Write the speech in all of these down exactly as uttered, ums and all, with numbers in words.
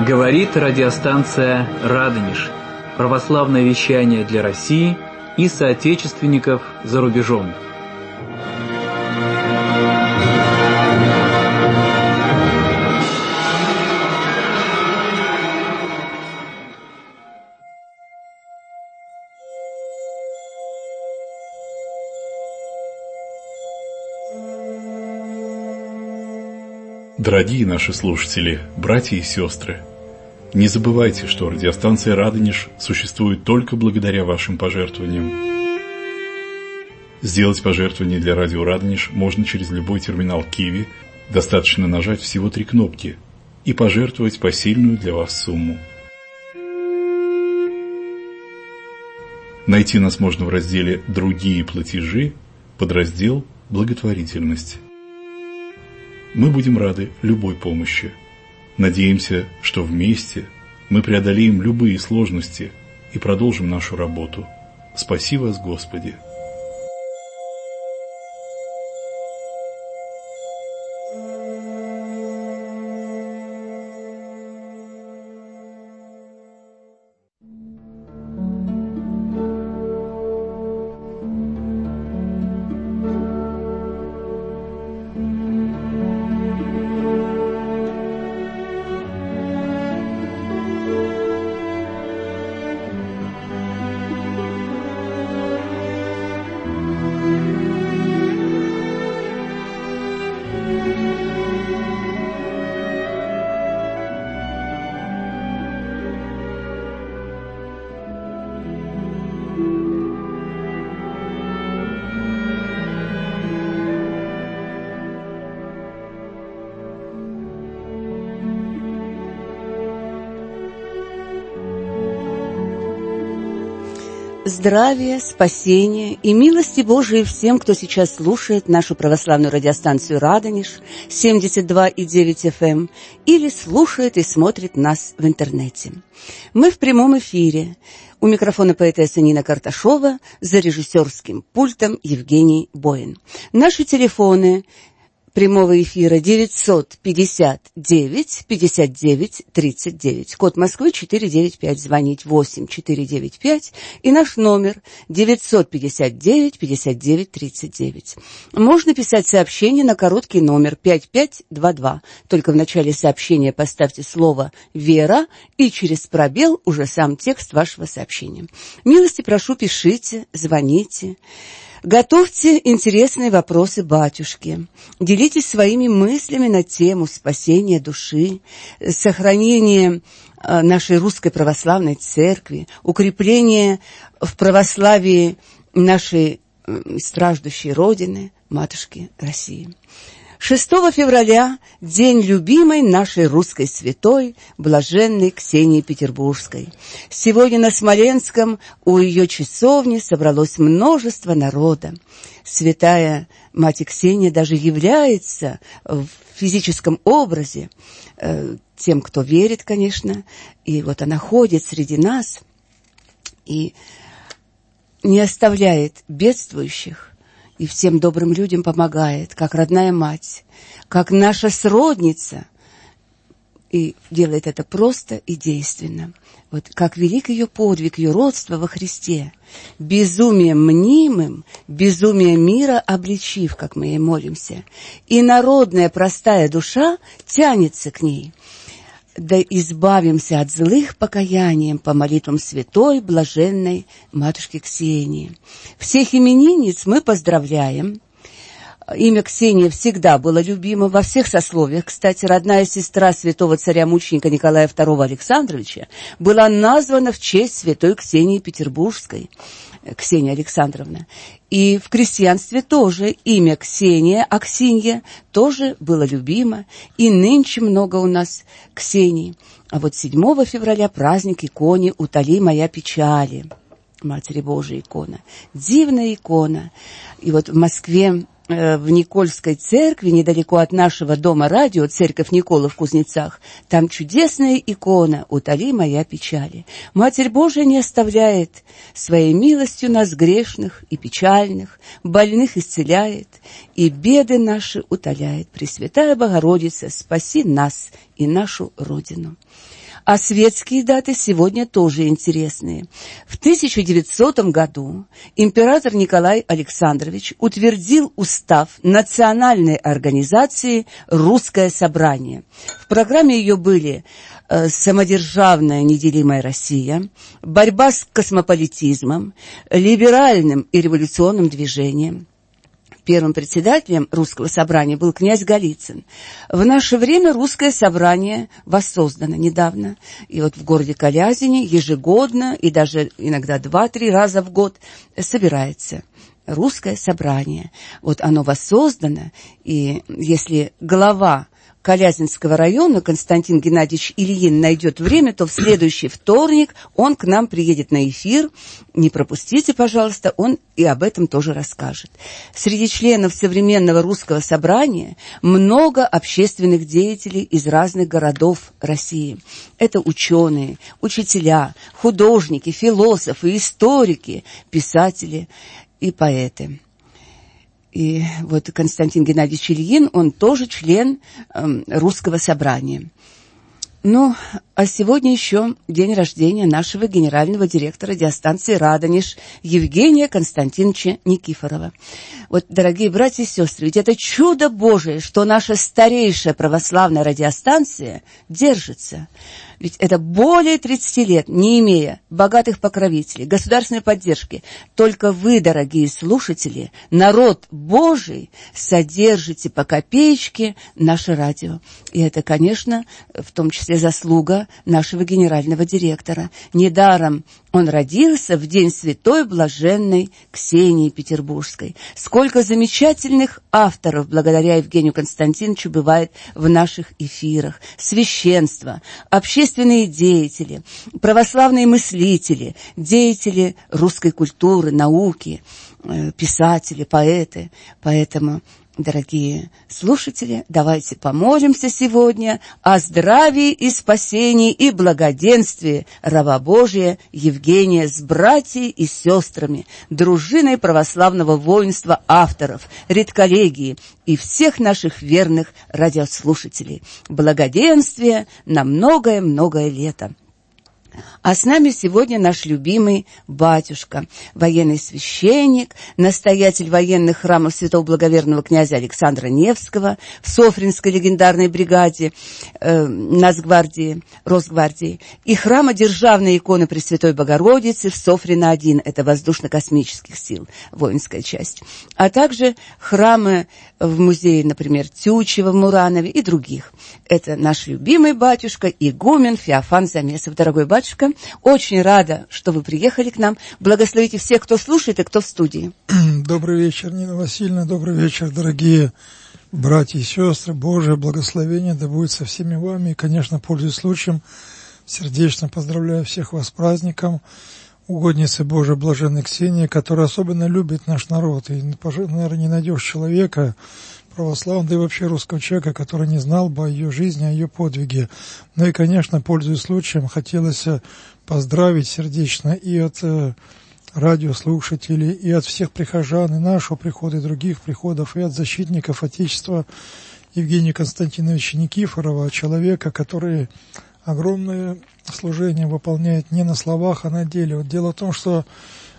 Говорит радиостанция «Радонеж». Православное вещание для России и соотечественников за рубежом. Дорогие наши слушатели, братья и сестры, не забывайте, что радиостанция «Радонеж» существует только благодаря вашим пожертвованиям. Сделать пожертвование для радио «Радонеж» можно через любой терминал Киви, достаточно нажать всего три кнопки и пожертвовать посильную для вас сумму. Найти нас можно в разделе «Другие платежи», подраздел «Благотворительность». Мы будем рады любой помощи. Надеемся, что вместе мы преодолеем любые сложности и продолжим нашу работу. Спаси вас, Господи! Здравия, спасения и милости Божией всем, кто сейчас слушает нашу православную радиостанцию «Радонеж» семьдесят два и девять эф эм или слушает и смотрит нас в интернете. Мы в прямом эфире. У микрофона поэтесса Нина Карташова, за режиссерским пультом Евгений Боин. Наши телефоны прямого эфира девятьсот пятьдесят девять пятьдесят девять тридцать девять, код Москвы четыреста девяносто пять, звонить восемь четыреста девяносто пять, и наш номер девятьсот пятьдесят девять пятьдесят девять тридцать девять. Можно писать сообщение на короткий номер пять пять два два, только в начале сообщения поставьте слово «Вера» и через пробел уже сам текст вашего сообщения. Милости прошу, пишите, звоните. Готовьте интересные вопросы батюшке. Делитесь своими мыслями на тему спасения души, сохранения нашей русской православной церкви, укрепления в православии нашей страждущей Родины, Матушки России. шестого февраля – день любимой нашей русской святой, блаженной Ксении Петербургской. Сегодня на Смоленском у ее часовни собралось множество народа. Святая Мать Ксения даже является в физическом образе э, тем, кто верит, конечно. И вот она ходит среди нас и не оставляет бедствующих, и всем добрым людям помогает, как родная мать, как наша сродница, и делает это просто и действенно. Вот как велик ее подвиг, ее родство во Христе, безумием мнимым, безумие мира обличив, как мы ей молимся, и народная простая душа тянется к ней. Да избавимся от злых покаянием по молитвам святой, блаженной Матушки Ксении. Всех именинниц мы поздравляем. Имя Ксения всегда было любимо во всех сословиях. Кстати, родная сестра святого царя-мученика Николая второго Александровича была названа в честь святой Ксении Петербургской, Ксения Александровна. И в крестьянстве тоже имя Ксения, Аксинья, тоже было любимо. И нынче много у нас Ксений. А вот седьмого февраля праздник иконе «Утоли моя печали». Матери Божией икона. Дивная икона. И вот в Москве, в Никольской церкви, недалеко от нашего дома радио, церковь Никола в Кузнецах, там чудесная икона «Утоли моя печали». Матерь Божия не оставляет своей милостью нас грешных и печальных, больных исцеляет, и беды наши утоляет. Пресвятая Богородица, спаси нас и нашу Родину. А светские даты сегодня тоже интересные. В тысяча девятисотом году император Николай Александрович утвердил устав национальной организации «Русское собрание». В программе ее были э, самодержавная неделимая Россия, борьба с космополитизмом, либеральным и революционным движением. Первым председателем Русского собрания был князь Голицын. В наше время Русское собрание воссоздано недавно. И вот в городе Калязине ежегодно и даже иногда два-три раза в год собирается Русское собрание. Вот оно воссоздано, и если глава Калязинского района Константин Геннадьевич Ильин найдет время, то в следующий вторник он к нам приедет на эфир. Не пропустите, пожалуйста, он и об этом тоже расскажет. Среди членов современного Русского собрания много общественных деятелей из разных городов России. Это ученые, учителя, художники, философы, историки, писатели и поэты. И вот Константин Геннадьевич Ильин, он тоже член э, Русского собрания. Ну, а сегодня еще день рождения нашего генерального директора радиостанции «Радонеж» Евгения Константиновича Никифорова. Вот, дорогие братья и сестры, ведь это чудо Божие, что наша старейшая православная радиостанция держится. Ведь это более тридцати лет, не имея богатых покровителей, государственной поддержки. Только вы, дорогие слушатели, народ Божий, содержите по копеечке наше радио. И это, конечно, в том числе заслуга нашего генерального директора. Недаром он родился в день святой блаженной Ксении Петербургской. Сколько замечательных авторов благодаря Евгению Константиновичу бывает в наших эфирах. Священство, общественные деятели, православные мыслители, деятели русской культуры, науки, писатели, поэты. Поэтому, дорогие слушатели, давайте помолимся сегодня о здравии и спасении и благоденствии раба Божия Евгения с братьями и сестрами, дружиной православного воинства авторов, редколлегии и всех наших верных радиослушателей. Благоденствия на многое-многое лето. А с нами сегодня наш любимый батюшка, военный священник, настоятель военных храмов святого благоверного князя Александра Невского в Софринской легендарной бригаде э, Нацгвардии, Росгвардии, и храма Державной иконы Пресвятой Богородицы в Софрино один, это воздушно-космических сил, воинская часть, а также храмы в музее, например, Тютчева в Муранове и других. Это наш любимый батюшка, игумен Феофан Замесов. Дорогой батюшка, очень рада, что вы приехали к нам. Благословите всех, кто слушает и кто в студии. Добрый вечер, Нина Васильевна, добрый вечер, дорогие братья и сестры. Божие благословение да будет со всеми вами. И, конечно, пользуясь случаем, сердечно поздравляю всех вас с праздником угодницы Божией блаженной Ксении, которая особенно любит наш народ. И, наверное, не найдешь человека православного, да и вообще русского человека, который не знал бы о ее жизни, о ее подвиге. Ну и, конечно, пользуясь случаем, хотелось поздравить сердечно и от э, радиослушателей, и от всех прихожан, и нашего прихода, и других приходов, и от защитников Отечества Евгения Константиновича Никифорова, человека, который огромное служение выполняет не на словах, а на деле. Вот дело в том, что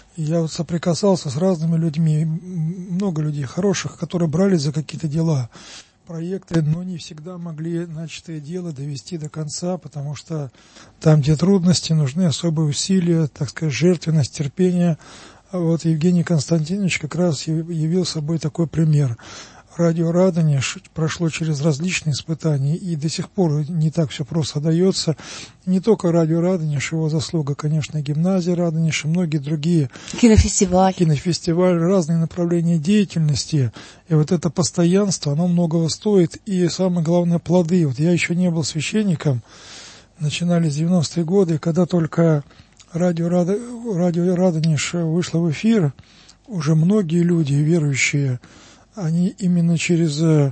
я вот соприкасался с разными людьми, много людей хороших, которые брались за какие-то дела, проекты, но не всегда могли начатое дело довести до конца, потому что там, где трудности, нужны особые усилия, так сказать, жертвенность, терпение. А вот Евгений Константинович как раз явил собой такой пример. Радио «Радонеж» прошло через различные испытания, и до сих пор не так все просто дается. Не только радио «Радонеж», его заслуга, конечно, гимназия «Радонеж» и многие другие. Кинофестиваль. Кинофестиваль, разные направления деятельности. И вот это постоянство, оно многого стоит. И самое главное, плоды. Вот я еще не был священником. Начинались девяностые годы, когда только радио, радио «Радонеж» вышло в эфир, уже многие люди, верующие, они именно через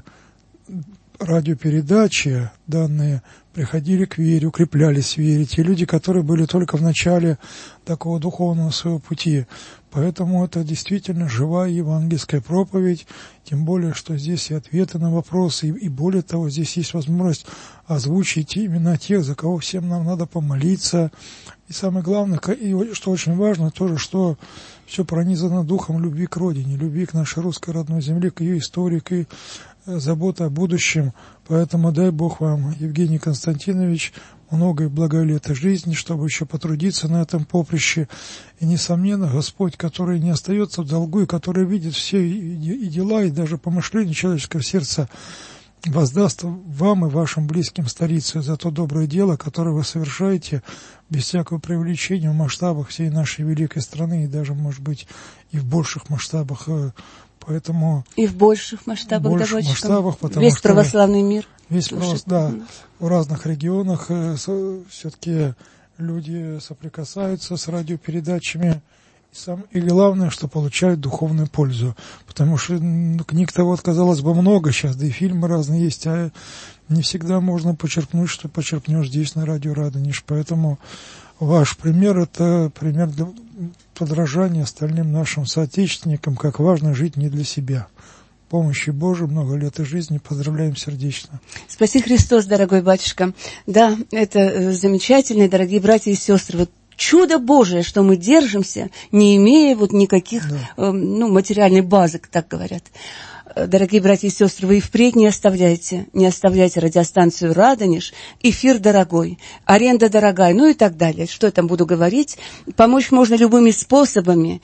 радиопередачи данные приходили к вере, укреплялись в вере. Те люди, которые были только в начале такого духовного своего пути. Поэтому это действительно живая евангельская проповедь, тем более, что здесь и ответы на вопросы, и, и более того, здесь есть возможность озвучить именно тех, за кого всем нам надо помолиться. И самое главное, и что очень важно, тоже, что все пронизано духом любви к родине, любви к нашей русской родной земле, к ее истории, к ее заботе о будущем. Поэтому дай Бог вам, Евгений Константинович, много и благой лета жизни, чтобы еще потрудиться на этом поприще. И, несомненно, Господь, который не остается в долгу, и который видит все и дела, и даже помышления человеческого сердца, воздаст вам и вашим близким столице за то доброе дело, которое вы совершаете без всякого преувеличения в масштабах всей нашей великой страны, и даже, может быть, и в больших масштабах. Поэтому и в больших масштабах, в больших масштабах, потому весь что православный мир. Весь правос... да, в разных регионах э, со, все-таки люди соприкасаются с радиопередачами. И, сам, и главное, что получают духовную пользу. Потому что ну, книг-то вот, казалось бы, много сейчас, да и фильмы разные есть, а не всегда можно почерпнуть, что почерпнешь здесь на радио Радонеж. Поэтому ваш пример – это пример для подражания остальным нашим соотечественникам, как важно жить не для себя. Помощи Божией, много лет и жизни. Поздравляем сердечно. Спаси Христос, дорогой батюшка. Да, это замечательно, дорогие братья и сестры. Вот чудо Божие, что мы держимся, не имея вот никаких да. э, ну, материальной базы, так говорят. Дорогие братья и сестры, вы и впредь не оставляйте, не оставляйте радиостанцию «Радонеж», эфир дорогой, аренда дорогая, ну и так далее. Что я там буду говорить? Помочь можно любыми способами,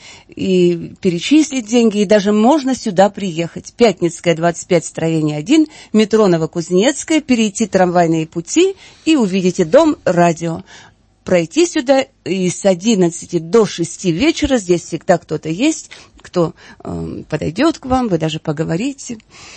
и перечислить деньги, и даже можно сюда приехать. Пятницкая, двадцать пять, строение один, метро Новокузнецкая, перейти трамвайные пути и увидите дом радио. Пройти сюда, и с одиннадцати до шести вечера здесь всегда кто-то есть, кто э, подойдет к вам, вы даже поговорите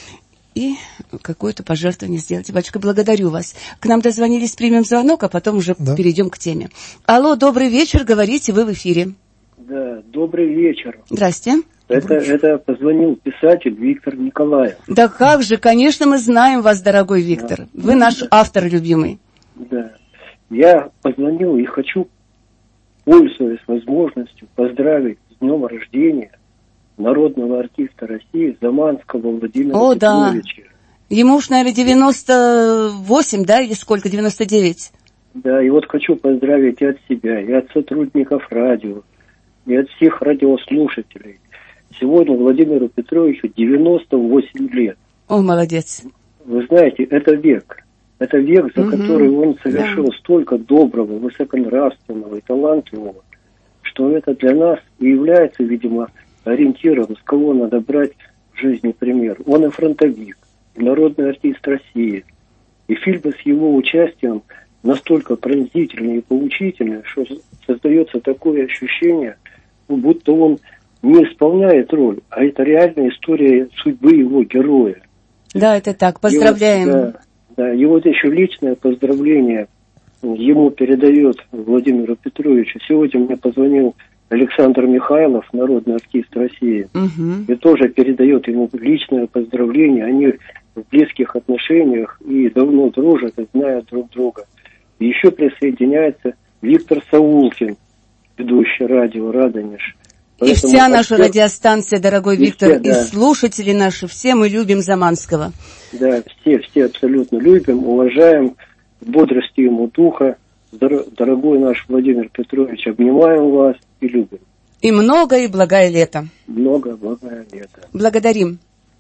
и какое-то пожертвование сделаете. Батюшка, благодарю вас. К нам дозвонились, примем звонок, а потом уже да. перейдем к теме. Алло, добрый вечер, говорите, вы в эфире. Да, добрый вечер. Здрасте. Это, это позвонил писатель Виктор Николаев. Да как же, конечно, мы знаем вас, дорогой Виктор. Да. Вы наш да. автор любимый. Да. Я позвонил и хочу, пользуясь возможностью, поздравить с днем рождения народного артиста России Заманского Владимира О, Петровича. Да. Ему уж, наверное, девяносто восемь, да, или сколько, девяносто девять? Да, и вот хочу поздравить и от себя, и от сотрудников радио, и от всех радиослушателей. Сегодня Владимиру Петровичу девяносто восемь лет. О, молодец. Вы знаете, это век. Это век, за угу. который он совершил да. столько доброго, высоконравственного и талантливого, что это для нас и является, видимо, ориентиром, с кого надо брать в жизни пример. Он и фронтовик, и народный артист России. И фильмы с его участием настолько пронзительные и поучительные, что создается такое ощущение, будто он не исполняет роль, а это реальная история судьбы его героя. Да, это так. Поздравляем. И вот, да, да, и вот еще личное поздравление ему передает Владимиру Петровичу. Сегодня мне позвонил Александр Михайлов, народный артист России, угу. и тоже передает ему личное поздравление. Они в близких отношениях и давно дружат, и знают друг друга. И еще присоединяется Виктор Саулкин, ведущий радио «Радонеж». И вся наша все... радиостанция, дорогой и Виктор, все, да. и слушатели наши, все мы любим Заманского. Да, все, все абсолютно любим, уважаем, бодрости ему духа. Дорогой наш Владимир Петрович, обнимаем вас и любим. И много и благое лето. Много благое лето. Благодарим.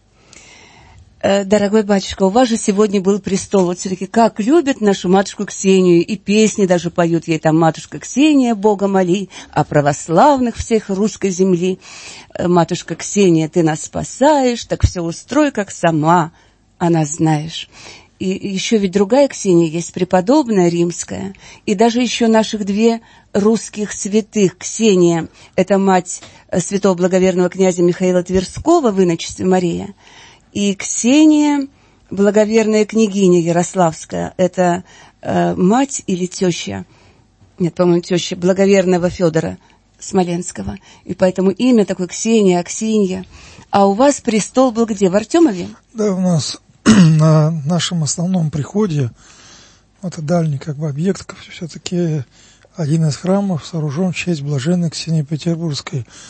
Дорогой батюшка, у вас же сегодня был престол. Вот все-таки как любят нашу матушку Ксению, и песни даже поют ей там: «Матушка Ксения, Бога моли, о православных всех русской земли. Матушка Ксения, ты нас спасаешь, так все устрой, как сама она знаешь». И еще ведь другая Ксения есть, преподобная римская, и даже еще наших две русских святых. Ксения – это мать святого благоверного князя Михаила Тверского в иночестве Мария, и Ксения, благоверная княгиня Ярославская, это э, мать или теща, нет, по-моему, теща благоверного Федора Смоленского. И поэтому имя такое Ксения, Аксинья. А у вас престол был где, в Артемове? Да, у нас на нашем основном приходе, это дальний как бы объект, все-таки один из храмов сооружен в честь блаженной Ксении Петербургской.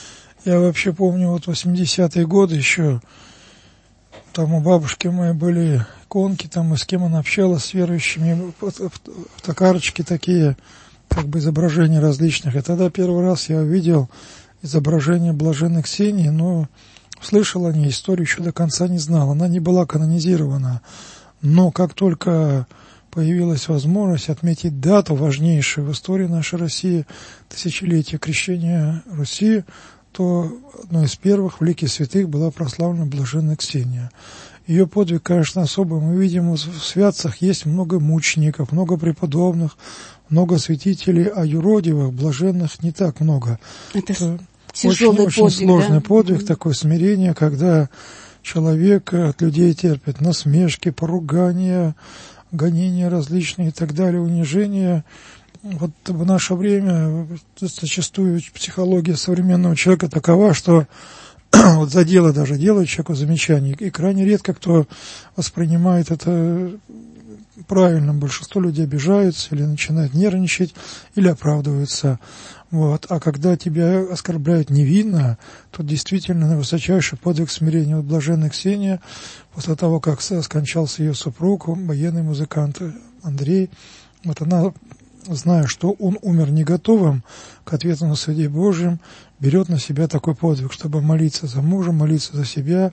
Я вообще помню, вот восьмидесятые годы еще, там у бабушки моей были иконки, там и с кем она общалась, с верующими, фотокарточки такие, как бы изображения различных. И тогда первый раз я увидел изображение блаженной Ксении, но слышал о ней, историю еще до конца не знал. Она не была канонизирована, но как только появилась возможность отметить дату важнейшую в истории нашей России, тысячелетие крещения Руси, то одной из первых в лике святых была прославлена блаженная Ксения. Ее подвиг, конечно, особый. Мы видим, в святцах есть много мучеников, много преподобных, много святителей, а юродивых, блаженных не так много. Это, Это очень, подвиг, очень сложный да? подвиг, mm-hmm. такое смирение, когда человек от людей терпит насмешки, поругания, гонения различные и так далее, унижения. Вот в наше время зачастую психология современного человека такова, что вот за дело даже делают человеку замечание, и крайне редко кто воспринимает это правильно. Большинство людей обижаются или начинают нервничать, или оправдываются. Вот. А когда тебя оскорбляют невинно, то действительно высочайший подвиг смирения. Вот блаженная Ксения, после того, как скончался ее супруг, военный музыкант Андрей, вот она, зная, что он умер не готовым к ответу на суде Божьем, берет на себя такой подвиг, чтобы молиться за мужа, молиться за себя.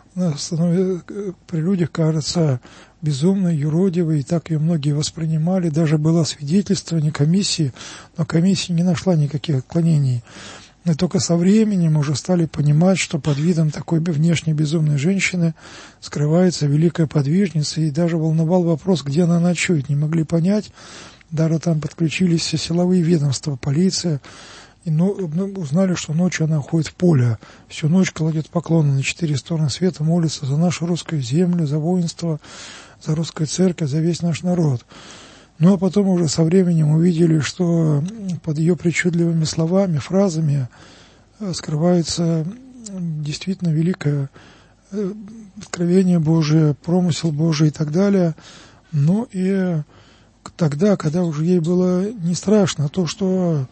При людях кажется безумной, юродивой, и так ее многие воспринимали. Даже было свидетельствование комиссии, но комиссия не нашла никаких отклонений. И только со временем уже стали понимать, что под видом такой внешне безумной женщины скрывается великая подвижница, и даже волновал вопрос, где она ночует. Не могли понять, даже там подключились все силовые ведомства, полиция, и ну, узнали, что ночью она ходит в поле, всю ночь кладет поклоны на четыре стороны света, молится за нашу русскую землю, за воинство, за русскую церковь, за весь наш народ. Ну а потом уже со временем увидели, что под ее причудливыми словами, фразами скрывается действительно великое откровение Божие, промысел Божий и так далее. Ну и тогда, когда уже ей было не страшно то, что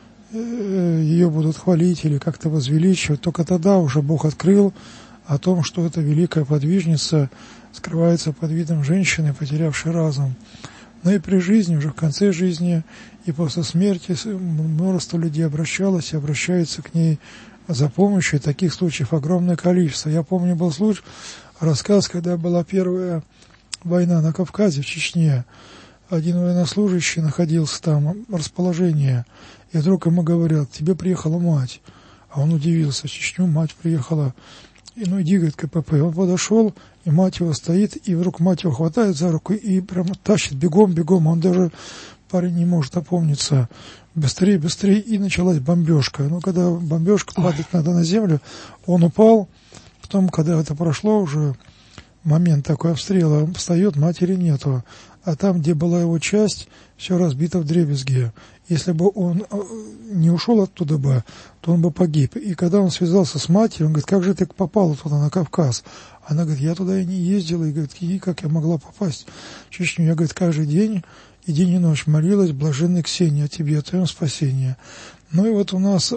ее будут хвалить или как-то возвеличивать, только тогда уже Бог открыл о том, что эта великая подвижница скрывается под видом женщины, потерявшей разум. Но и при жизни, уже в конце жизни и после смерти множество людей обращалось и обращается к ней за помощью, и таких случаев огромное количество. Я помню, был случай, рассказ, когда была первая война на Кавказе, в Чечне. Один военнослужащий находился там, расположение, и вдруг ему говорят: к тебе приехала мать. А он удивился: в Чечню мать приехала. И ну иди, говорит, КПП. Он подошел, и мать его стоит, и вдруг мать его хватает за руку и прям тащит бегом, бегом. Он даже, парень не может опомниться. Быстрее, быстрее, и началась бомбежка. Ну, когда бомбежка, падать надо на землю, он упал. Потом, когда это прошло уже, момент такой обстрела, он встает, матери нету. А там, где была его часть, все разбито вдребезги. Если бы он не ушел оттуда бы, то он бы погиб. И когда он связался с матерью, он говорит: как же ты попала туда, на Кавказ? Она говорит: я туда и не ездила. И говорит: и как я могла попасть в Чечню? Я, говорит, каждый день и день и ночь молилась блаженной Ксении о тебе, о твоем спасении. Ну и вот у нас,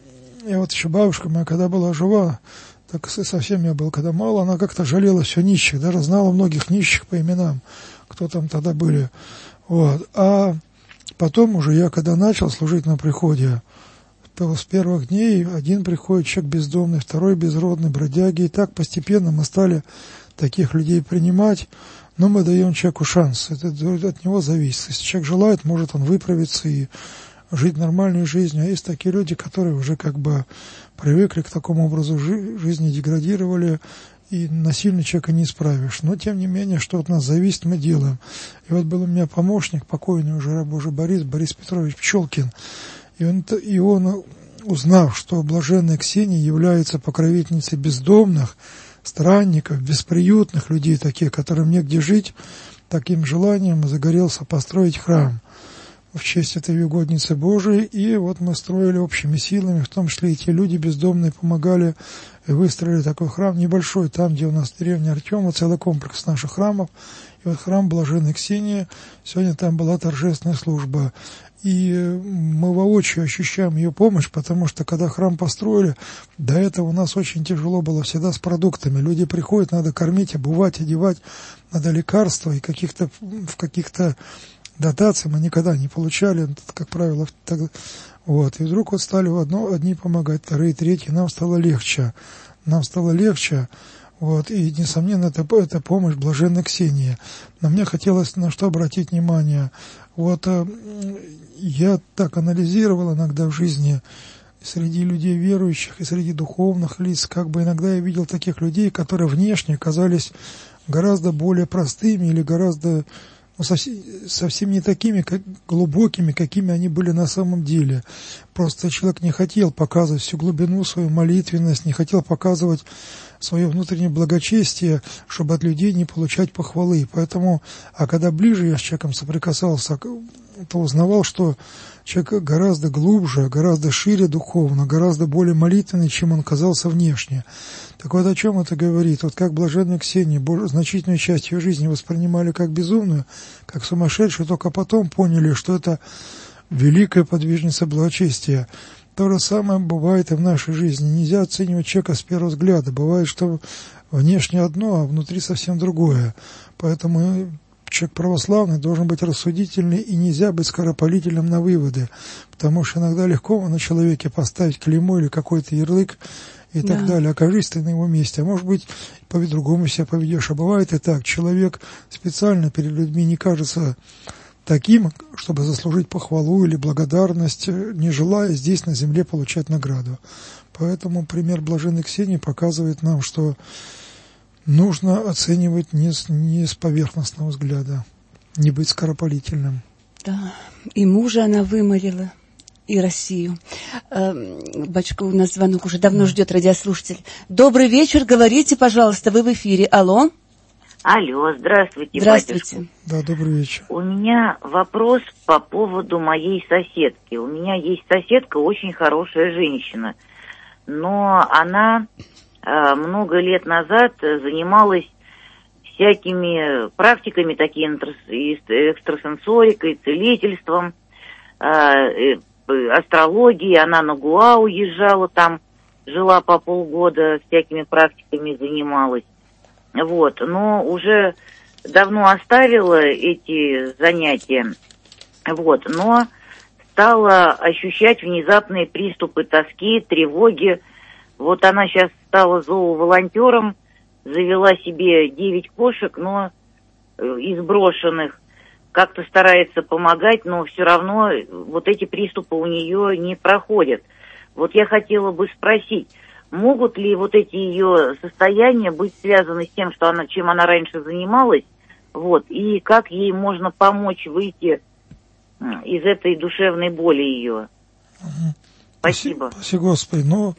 я вот еще бабушка моя, когда была жива, так совсем я был, когда мало, она как-то жалела все нищих, даже знала многих нищих по именам, кто там тогда были. Вот. А потом уже я, когда начал служить на приходе, с первых дней один приходит человек бездомный, второй безродный, бродяги, и так постепенно мы стали таких людей принимать, но мы даем человеку шанс, это от него зависит. Если человек желает, может он выправиться и жить нормальной жизнью, а есть такие люди, которые уже как бы привыкли к такому образу жи- жизни, деградировали, и насильно человека не исправишь. Но, тем не менее, что от нас зависит, мы делаем. И вот был у меня помощник, покойный уже раб Божий Борис, Борис Петрович Пчелкин, и он, и он, узнав, что блаженная Ксения является покровительницей бездомных, странников, бесприютных людей, таких, которым негде жить, таким желанием загорелся построить храм. в честь этой угодницы Божией, и вот мы строили общими силами, в том числе и те люди бездомные помогали, и выстроили такой храм небольшой, там, где у нас деревня Артема, целый комплекс наших храмов, и вот храм Блаженной Ксении, сегодня там была торжественная служба, и мы воочию ощущаем ее помощь, потому что когда храм построили, до этого у нас очень тяжело было всегда с продуктами, люди приходят, надо кормить, обувать, одевать, надо лекарства, и каких-то в каких-то дотации мы никогда не получали, как правило, так, вот, и вдруг вот стали в одно, одни помогать, вторые, третьи, нам стало легче, нам стало легче, вот, и, несомненно, это, это помощь Блаженной Ксении. Но мне хотелось на что обратить внимание, вот, я так анализировал иногда в жизни, среди людей верующих и среди духовных лиц, как бы иногда я видел таких людей, которые внешне казались гораздо более простыми или гораздо ну, совсем, совсем не такими как, глубокими, какими они были на самом деле. Просто человек не хотел показывать всю глубину, свою молитвенность, не хотел показывать свое внутреннее благочестие, чтобы от людей не получать похвалы. Поэтому, а когда ближе я с человеком соприкасался, то узнавал, что человек гораздо глубже, гораздо шире духовно, гораздо более молитвенный, чем он казался внешне. Так вот, о чем это говорит? Вот как Блаженная Ксения значительную часть ее жизни воспринимали как безумную, как сумасшедшую, только потом поняли, что это великая подвижница благочестия. То же самое бывает и в нашей жизни. Нельзя оценивать человека с первого взгляда. Бывает, что внешне одно, а внутри совсем другое. Поэтому человек православный должен быть рассудительный, и нельзя быть скоропалительным на выводы, потому что иногда легко на человеке поставить клеймо или какой-то ярлык и да. так далее. Окажись ты на его месте, а может быть, по-другому себя поведешь. А бывает и так, человек специально перед людьми не кажется таким, чтобы заслужить похвалу или благодарность, не желая здесь на земле получать награду. Поэтому пример Блаженной Ксении показывает нам, что нужно оценивать не с, не с поверхностного взгляда, не быть скоропалительным. Да, и мужа она выморила, и Россию. Э, батюшка, у нас звонок уже давно да. ждет радиослушатель. Добрый вечер, говорите, пожалуйста, вы в эфире. Алло. Алло, здравствуйте, Здравствуйте. батюшка. Да, добрый вечер. У меня вопрос по поводу моей соседки. У меня есть соседка, очень хорошая женщина, но она э, много лет назад занималась всякими практиками, такими экстрасенсорикой, целительством, э, астрологией. Она на Гоа уезжала, там жила по полгода, всякими практиками занималась. Вот, но уже давно оставила эти занятия, вот, но стала ощущать внезапные приступы тоски, тревоги. Вот она сейчас стала зооволонтером, завела себе девять кошек, но из брошенных, как-то старается помогать, но все равно вот эти приступы у нее не проходят. Вот я хотела бы спросить, могут ли вот эти ее состояния быть связаны с тем, что она, чем она раньше занималась, вот, и как ей можно помочь выйти из этой душевной боли ее? Угу. Спасибо. Спасибо, Господи. Ну,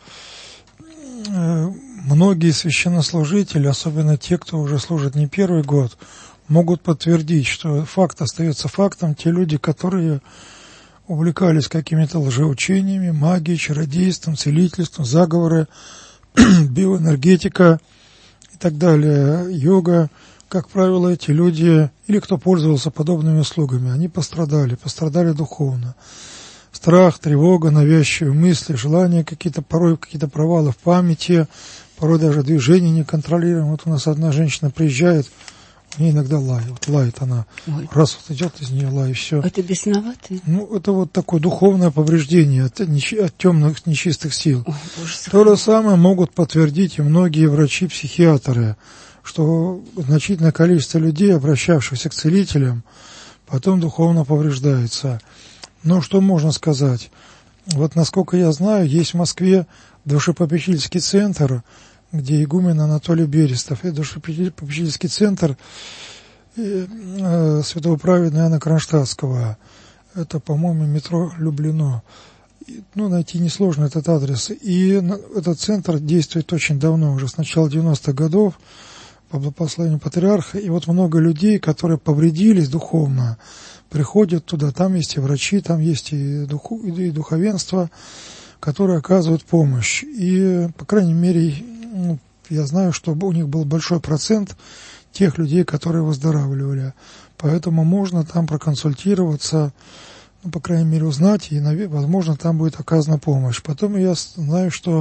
э, многие священнослужители, особенно те, кто уже служит не первый год, могут подтвердить, что факт остается фактом. Те люди, которые увлекались какими-то лжеучениями, магией, чародейством, целительством, заговоры, биоэнергетика и так далее, йога, как правило, эти люди, или кто пользовался подобными услугами, они пострадали, пострадали духовно. Страх, тревога, навязчивые мысли, желания какие-то, порой какие-то провалы в памяти, порой даже движения неконтролируемые. Вот у нас одна женщина приезжает, у нее иногда лай, вот лает она, Ой. раз вот идет из нее лай, и все. Это бесноватый? Ну, это вот такое духовное повреждение от, от темных, нечистых сил. Ой, Боже, то же самое могут подтвердить и многие врачи-психиатры, что значительное количество людей, обращавшихся к целителям, потом духовно повреждается. Но что можно сказать? Вот насколько я знаю, есть в Москве душепопечительский центр, где игумен Анатолий Берестов, и душепопечительский центр э, э, святого праведного Иоанна Кронштадтского. Это, по-моему, метро Люблино. И, ну, найти несложно этот адрес. И этот центр действует очень давно, уже с начала девяностых годов. по благословению патриарха, и вот много людей, которые повредились духовно, приходят туда, там есть и врачи, там есть и, духу, и духовенство, которые оказывают помощь. И, по крайней мере, ну, я знаю, что у них был большой процент тех людей, которые выздоравливали. Поэтому можно там проконсультироваться, ну, по крайней мере, узнать, и, возможно, там будет оказана помощь. Потом я знаю, что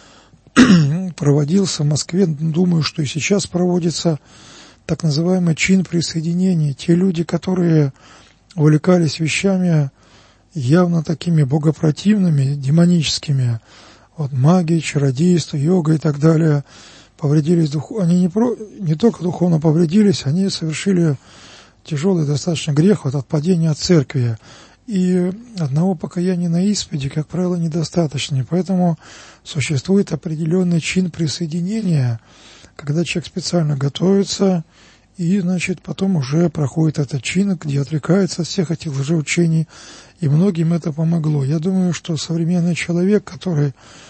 проводился в Москве, думаю, что и сейчас проводится так называемый чин присоединения. Те люди, которые увлекались вещами явно такими богопротивными, демоническими, вот магией, чародейство, йога и так далее, повредились духовно. Они не, про... не только духовно повредились, они совершили тяжелый достаточно грех, вот, отпадение от церкви. И одного покаяния на исповеди, как правило, недостаточно. И поэтому существует определенный чин присоединения, когда человек специально готовится и, значит, потом уже проходит этот чин, где отрекается от всех этих лжеучений, и многим это помогло. Я думаю, что современный человек, который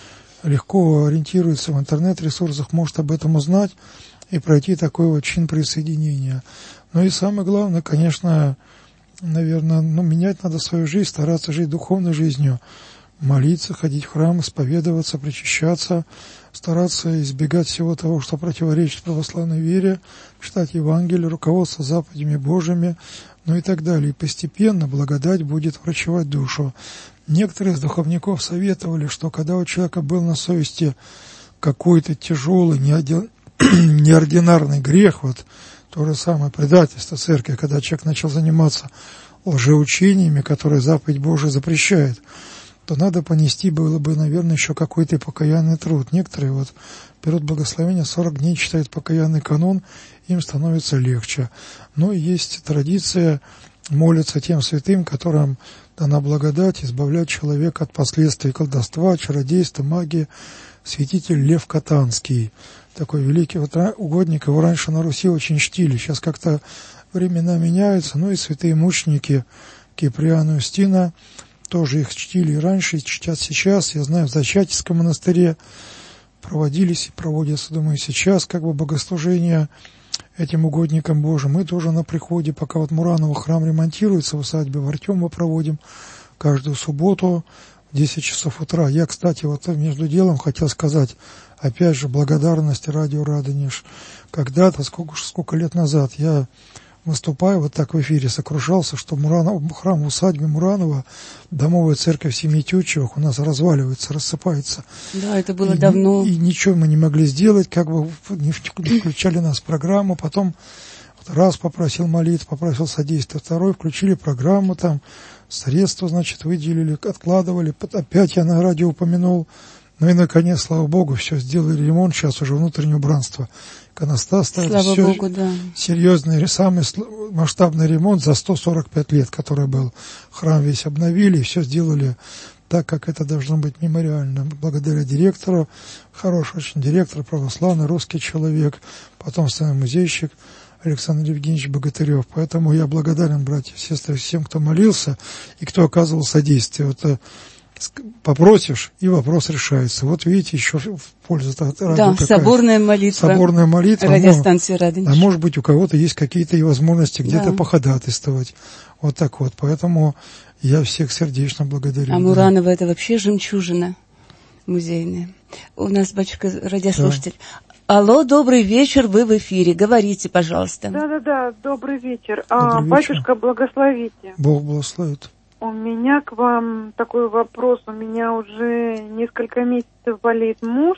легко ориентируется в интернет-ресурсах, может об этом узнать и пройти такой вот чин присоединения. Ну и самое главное, конечно, наверное, ну, менять надо свою жизнь, стараться жить духовной жизнью, молиться, ходить в храм, исповедоваться, причащаться, стараться избегать всего того, что противоречит православной вере, читать Евангелие, руководствоваться заповедями Божьими, ну и так далее. И постепенно благодать будет врачевать душу. Некоторые из духовников советовали, что когда у человека был на совести какой-то тяжелый, неординарный грех, вот то же самое предательство церкви, когда человек начал заниматься лжеучениями, которые заповедь Божия запрещает, то надо понести было бы, наверное, еще какой-то покаянный труд. Некоторые вот берут благословение, сорок дней читают покаянный канон, им становится легче. Но есть традиция молиться тем святым, которым дана благодать, избавлять человека от последствий колдовства, чародейства, магии. Святитель Лев Катанский, такой великий вот угодник, его раньше на Руси очень чтили, сейчас как-то времена меняются, ну и святые мученики Киприан и Устина, тоже их чтили и раньше, и чтят сейчас. Я знаю, в Зачатийском монастыре проводились и проводятся, думаю, сейчас как бы богослужения этим угодникам Божьим. Мы тоже на приходе, пока вот Мураново храм ремонтируется в усадьбе, в Артёмово проводим каждую субботу в десять часов утра. Я, кстати, вот между делом хотел сказать, опять же, благодарность радио Радонеж. Когда-то, сколько, сколько лет назад, я, выступая вот так в эфире, сокрушался, что Муранов, храм в усадьбе Муранова, домовая церковь в Семитючевых у нас разваливается, рассыпается. Да, это было и, давно. И ничего мы не могли сделать, как бы не включали нас в программу. Потом вот раз попросил молитв, попросил содействия, второй включили программу, там средства, значит, выделили, откладывали. Опять я на радио упомянул. Ну и, наконец, слава Богу, все, сделали ремонт, сейчас уже внутреннее убранство. Иконостас ставят, слава все Богу, да. Серьезный, самый масштабный ремонт за сто сорок пять лет, который был. Храм весь обновили, и все сделали так, как это должно быть мемориально. Благодаря директору, хороший очень директор, православный, русский человек, потомственный музейщик Александр Евгеньевич Богатырев. Поэтому я благодарен, братья и сестры, всем, кто молился и кто оказывал содействие. Вот, попросишь, и вопрос решается. Вот видите, еще в пользу радио. Да, какая. соборная молитва. Соборная молитва. Радиостанции Радонеж. А может быть, у кого-то есть какие-то и возможности где-то да. походатайствовать. Вот так вот. Поэтому я всех сердечно благодарю. А да. Муранова — это вообще жемчужина музейная. У нас, батюшка, радиослушатель. Да. Алло, добрый вечер, вы в эфире. Говорите, пожалуйста. Да-да-да, добрый вечер. Добрый а, вечер. Батюшка, благословите. Бог благословит. У меня к вам такой вопрос. У меня уже несколько месяцев болеет муж,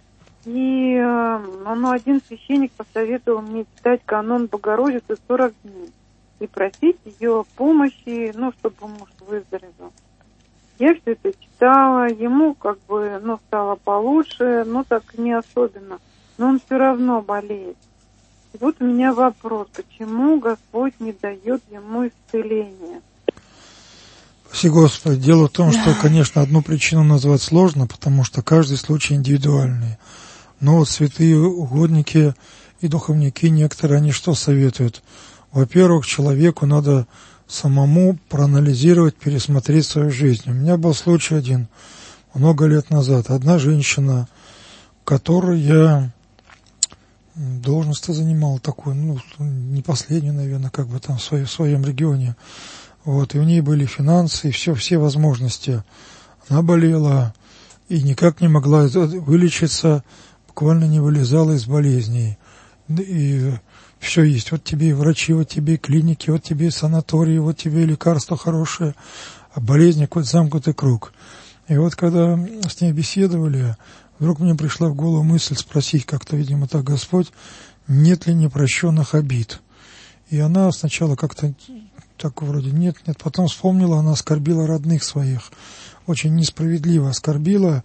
и э, ну, один священник посоветовал мне читать канон Богородицы сорок дней и просить ее помощи, ну, чтобы муж выздоровел. Я все это читала, ему как бы, ну, стало получше, но так не особенно, но он все равно болеет. И вот у меня вопрос, почему Господь не дает ему исцеления? Спасибо, Господи. Дело в том, что, конечно, одну причину назвать сложно, потому что каждый случай индивидуальный. Но вот святые угодники и духовники некоторые, они что советуют? Во-первых, человеку надо самому проанализировать, пересмотреть свою жизнь. У меня был случай один, много лет назад. Одна женщина, которая, должность-то занимала такую, ну, не последнюю, наверное, как бы там в, своей, в своем регионе. Вот, и у нее были финансы, и все, все возможности. Она болела и никак не могла вылечиться, буквально не вылезала из болезней. И все есть. Вот тебе и врачи, вот тебе и клиники, вот тебе и санатории, вот тебе и лекарства хорошие. А болезнь какой-то замкнутый круг. И вот когда с ней беседовали, вдруг мне пришла в голову мысль спросить как-то, видимо, так Господь, нет ли непрощенных обид. И она сначала как-то так вроде нет, нет, потом вспомнила, она оскорбила родных своих. Очень несправедливо оскорбила.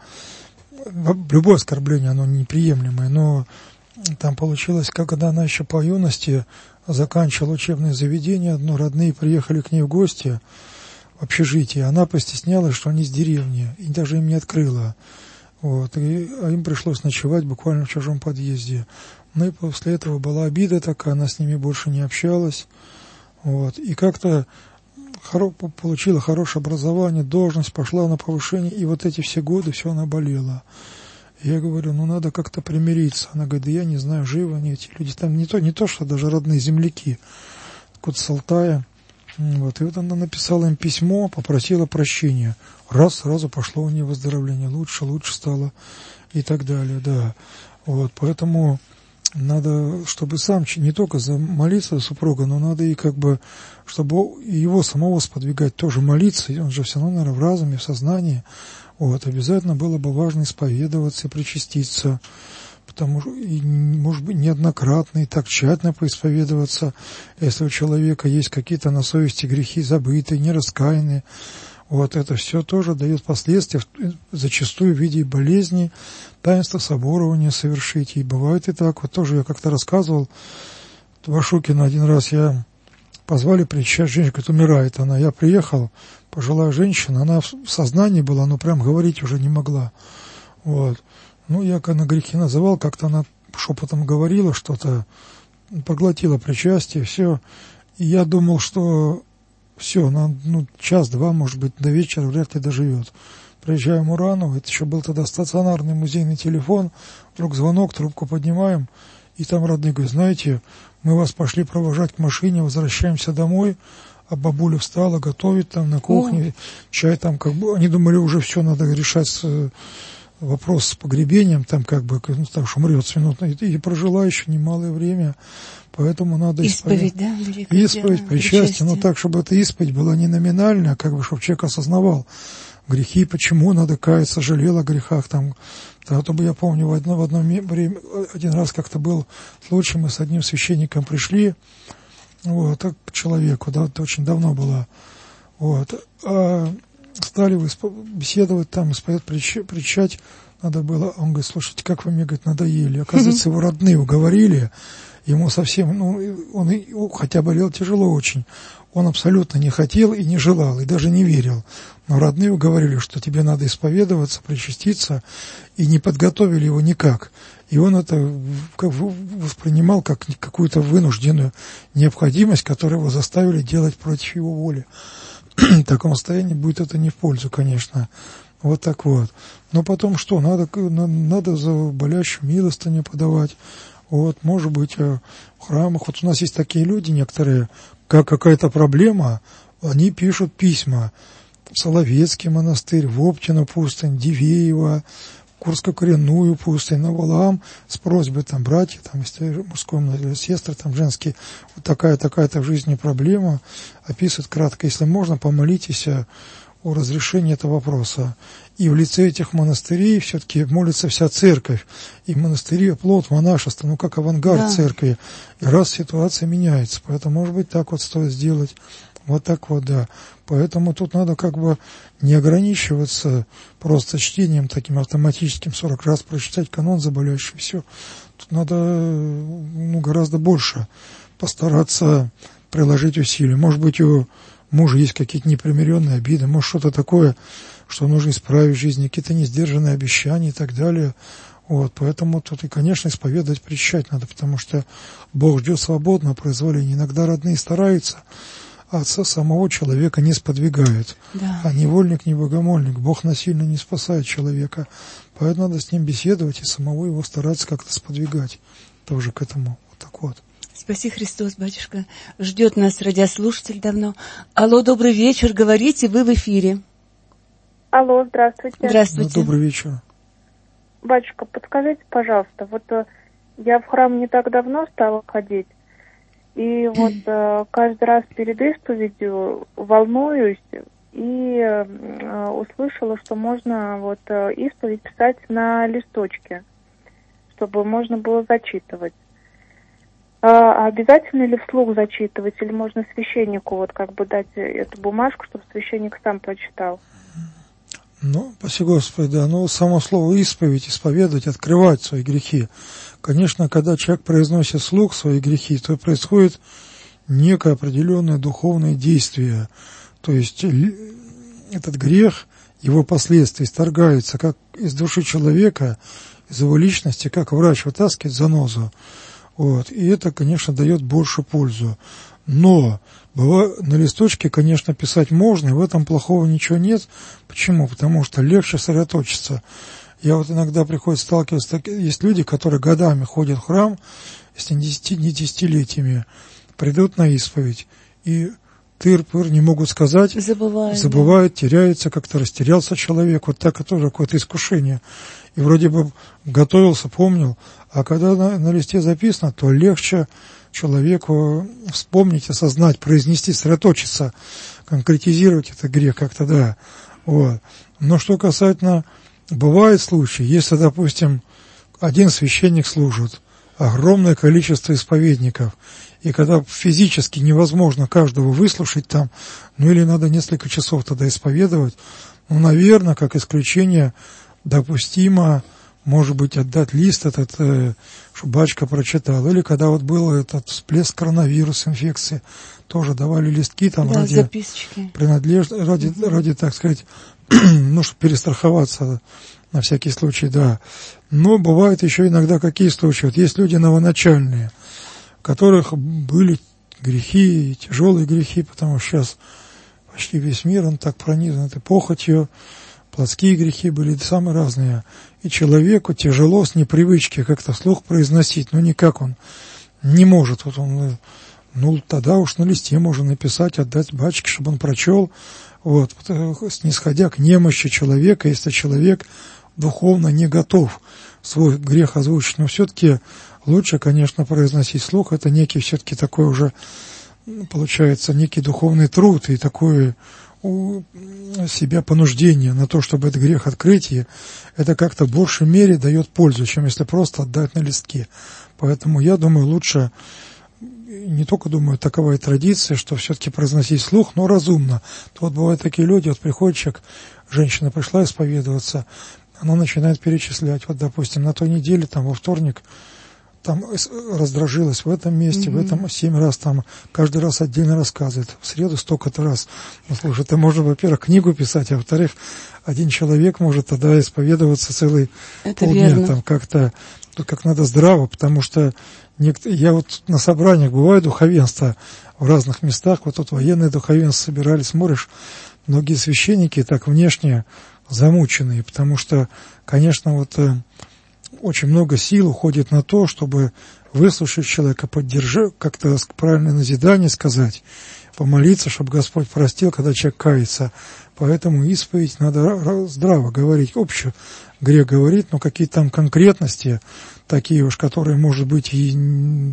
Любое оскорбление, оно неприемлемое, но там получилось, когда она еще по юности заканчивала учебное заведение, одно, родные приехали к ней в гости в общежитие, она постеснялась, что они с деревни, и даже им не открыла. Вот, и, а им пришлось ночевать буквально в чужом подъезде. Ну и после этого была обида такая, она с ними больше не общалась. Вот, и как-то хоро- получила хорошее образование, должность, пошла на повышение, и вот эти все годы все она болела. Я говорю, ну надо как-то примириться. Она говорит, да я не знаю, живы они эти люди. Там не то, не то, что даже родные земляки, откуда с Алтая. Вот, и вот она написала им письмо, попросила прощения. Раз, сразу пошло у нее выздоровление, лучше, лучше стало и так далее, да. Вот, поэтому надо, чтобы сам не только за молиться за супруга, но надо и как бы, чтобы его самого сподвигать тоже молиться, он же все равно, наверное, в разуме, в сознании. Вот, обязательно было бы важно исповедоваться и причаститься, потому что, и, может быть, неоднократно и так тщательно поисповедоваться, если у человека есть какие-то на совести грехи забытые, нераскаянные. Вот это все тоже дает последствия, зачастую в виде болезни, таинства соборования совершить. И бывает и так. Вот тоже я как-то рассказывал Вашукину один раз, я позвали причащать женщину, говорит, умирает она. Я приехал, пожилая женщина, она в сознании была, но прям говорить уже не могла. Вот. Ну, я когда грехи называл, как-то она шепотом говорила что-то, проглотила причастие, все. И я думал, что все, она, ну, час-два, может быть, до вечера вряд ли доживет. Приезжаем в Ураново, это еще был тогда стационарный музейный телефон, вдруг звонок, трубку поднимаем, и там родные говорят, знаете, мы вас пошли провожать к машине, возвращаемся домой, а бабуля встала, готовит там на кухне, О. чай там, как бы, они думали, уже все, надо решать с, вопрос с погребением, там как бы, ну, так что умрет с минут, и, и прожила еще немалое время, поэтому надо исповедь, да, исповедь, причастие, но так, чтобы эта исповедь была не номинальная, а как бы, чтобы человек осознавал грехи, почему надо каяться, жалел о грехах, там, а то бы я помню, в одно, в одно время, один раз как-то был случай, мы с одним священником пришли, вот, так, к человеку, да, это очень давно было, вот, а стали беседовать, там, исповедать, причать надо было, он говорит, слушайте, как вы мне, говорит, надоели, оказывается, его родные уговорили, ему совсем, ну, он хотя болел тяжело очень, он абсолютно не хотел и не желал, и даже не верил. Но родные уговорили, что тебе надо исповедоваться, причаститься, и не подготовили его никак. И он это воспринимал как какую-то вынужденную необходимость, которую его заставили делать против его воли. В таком состоянии будет это не в пользу, конечно. Вот так вот. Но потом что? Надо, надо за болящую милостыню подавать. Вот, может быть, в храмах. Вот у нас есть такие люди некоторые, как какая-то проблема, они пишут письма. Соловецкий монастырь, в Оптину пустынь, Дивеево, Курско-Коренную пустынь, на Валаам с просьбой, там, братья, там, если мужской, или сестры, там, женские, вот такая-такая-то в жизни проблема, описывают кратко, если можно, помолитесь о разрешении этого вопроса. И в лице этих монастырей все-таки молится вся церковь. И монастыри — плод монашества, ну как авангард да. церкви. И раз ситуация меняется, поэтому, может быть, так вот стоит сделать. Вот так вот, да. Поэтому тут надо как бы не ограничиваться просто чтением таким автоматическим, сорок раз прочитать канон заболяющий, все. Тут надо, ну, гораздо больше постараться приложить усилия. Может быть, у мужа есть какие-то непримиренные обиды, может, что-то такое, что нужно исправить в жизни, какие-то несдержанные обещания и так далее. Вот, поэтому тут и, конечно, исповедовать, причащать надо, потому что Бог ждет свободного произволения. Иногда родные стараются, а отца самого человека не сподвигают. Да. А невольник, не богомольник. Бог насильно не спасает человека. Поэтому надо с ним беседовать и самого его стараться как-то сподвигать. тоже к этому. Вот так вот. Спаси Христос, батюшка. Ждет нас радиослушатель давно. Алло, добрый вечер, говорите, вы в эфире. Алло, здравствуйте. Здравствуйте. Да, добрый вечер. Батюшка, подскажите, пожалуйста, вот я в храм не так давно стала ходить, и вот э, каждый раз перед исповедью волнуюсь и э, услышала, что можно вот э, исповедь писать на листочке, чтобы можно было зачитывать. А обязательно ли вслух зачитывать, или можно священнику вот как бы дать эту бумажку, чтобы священник сам прочитал? Ну, спаси Господи, да, но само слово исповедь, исповедовать, открывать свои грехи. Конечно, когда человек произносит вслух свои грехи, то происходит некое определенное духовное действие. То есть этот грех, его последствия исторгаются как из души человека, из его личности, как врач вытаскивает занозу. Вот. И это, конечно, дает больше пользу. Но бывает, на листочке, конечно, писать можно, и в этом плохого ничего нет. Почему? Потому что легче сосредоточиться. Я вот иногда приходится сталкиваться с такими... Есть люди, которые годами ходят в храм, если не, десяти, не десятилетиями, придут на исповедь, и тыр-пыр не могут сказать, забывают, забывают, да. теряются, как-то растерялся человек. Вот так тоже какое-то искушение. И вроде бы готовился, помнил, а когда на, на листе записано, то легче человеку вспомнить, осознать, произнести, сосредоточиться, конкретизировать этот грех как-то, да. Вот. Но что касательно, бывают случаи, если, допустим, один священник служит, огромное количество исповедников, и когда физически невозможно каждого выслушать там, ну или надо несколько часов тогда исповедовать, ну, наверное, как исключение, допустимо, может быть, отдать лист этот, э, чтобы батюшка прочитал. Или когда вот был этот всплеск коронавируса, инфекции, тоже давали листки там да, ради записочки. принадлеж... ради, угу. ради, так сказать, ну, чтобы перестраховаться на всякий случай, да. Но бывают еще иногда какие случаи. Вот есть люди новоначальные, у которых были грехи, тяжелые грехи, потому что сейчас почти весь мир, он так пронизан этой похотью, плотские грехи были самые разные. И человеку тяжело с непривычки как-то вслух произносить, но никак он не может. Вот он, ну, тогда уж на листе можно написать, отдать батюшке, чтобы он прочел, вот, снисходя к немощи человека, если человек духовно не готов свой грех озвучить. Но все-таки лучше, конечно, произносить вслух. Это некий все-таки такой уже, получается, некий духовный труд и такое у себя понуждение на то, чтобы этот грех открыть, и это как-то в большей мере дает пользу, чем если просто отдать на листке. Поэтому я думаю, лучше, не только думаю, таковая традиция, что все-таки произносить вслух, но разумно. То вот бывают такие люди, вот приходит человек, женщина пришла исповедоваться, она начинает перечислять, вот, допустим, на той неделе, там, во вторник, там раздражилась в этом месте, mm-hmm. в этом семь раз, там каждый раз отдельно рассказывает. В среду столько-то раз. Ну, слушай, это можно, во-первых, книгу писать, а во-вторых, один человек может тогда исповедоваться целый это полдня. Верно. Там как-то, тут как надо здраво, потому что некто, я вот на собраниях бываю духовенство в разных местах, вот тут военные духовенства собирались, смотришь, многие священники так внешне замученные, потому что, конечно, вот очень много сил уходит на то, чтобы выслушать человека, поддержать, как-то правильное назидание сказать, помолиться, чтобы Господь простил, когда человек кается. Поэтому исповедь надо здраво говорить, общий грех говорить, но какие-то там конкретности, такие уж, которые, может быть, и не,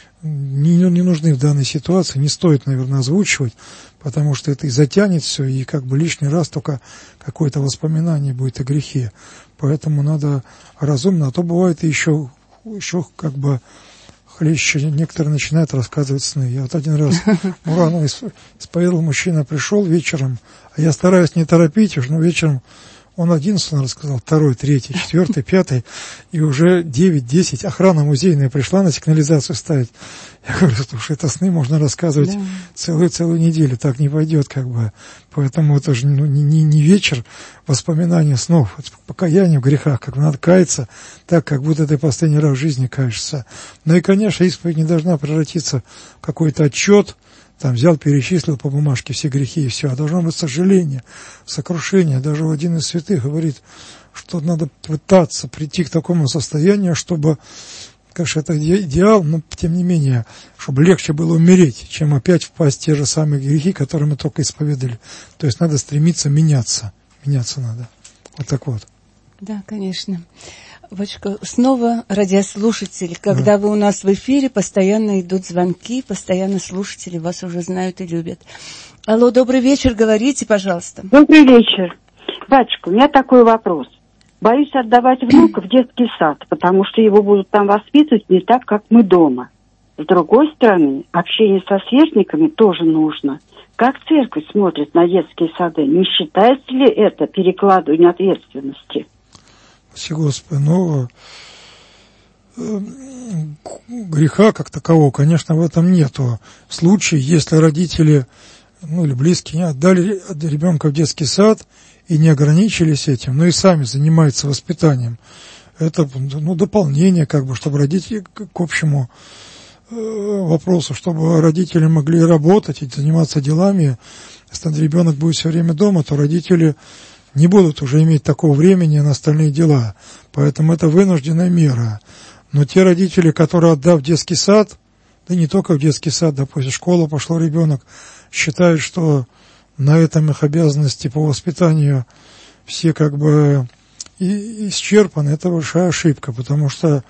не нужны в данной ситуации, не стоит, наверное, озвучивать, потому что это и затянет все, и как бы лишний раз только какое-то воспоминание будет о грехе. Поэтому надо разумно, а то бывает и еще, еще как бы хлеще, некоторые начинают рассказывать сны. Я вот один раз Мурану исповедовал, мужчина пришел вечером, а я стараюсь не торопить уж, но вечером он один сон рассказал, второй, третий, четвертый, пятый, и уже девять-десять. Охрана музейная пришла на сигнализацию ставить. Я говорю, слушай, это сны можно рассказывать да. целую-целую неделю, так не пойдет как бы. Поэтому это же ну, не, не вечер воспоминания снов, это покаяние в грехах, как надо каяться, так, как будто ты последний раз в жизни каешься. Ну и, конечно, исповедь не должна превратиться в какой-то отчет, там взял, перечислил по бумажке все грехи и все, а должно быть сожаление, сокрушение. Даже один из святых говорит, что надо пытаться прийти к такому состоянию, чтобы конечно, это идеал, но тем не менее, чтобы легче было умереть, чем опять впасть в те же самые грехи, которые мы только исповедали. То есть надо стремиться меняться. Меняться надо. Вот так вот. Да, конечно. Вачка, снова радиослушатели. Когда да. вы у нас в эфире, постоянно идут звонки, постоянно слушатели вас уже знают и любят. Алло, добрый вечер, говорите, пожалуйста. Добрый вечер. Батюшка, у меня такой вопрос. Боюсь отдавать внука в детский сад, потому что его будут там воспитывать не так, как мы дома. С другой стороны, общение со сверстниками тоже нужно. Как церковь смотрит на детские сады? Не считается ли это перекладывание ответственности? Спасибо, Господи. Ну, э, греха как такового, конечно, в этом нету. В случае, если родители, ну, или близкие не отдали ребенка в детский сад и не ограничились этим, но и сами занимаются воспитанием, это, ну, дополнение, как бы, чтобы родители к, к общему э, вопросу, чтобы родители могли работать и заниматься делами. Если ребенок будет все время дома, то родители не будут уже иметь такого времени на остальные дела. Поэтому это вынужденная мера. Но те родители, которые, отдав детский сад, да не только в детский сад, допустим, в школу пошел ребенок, считают, что на этом их обязанности по воспитанию все как бы и исчерпаны, это большая ошибка, потому что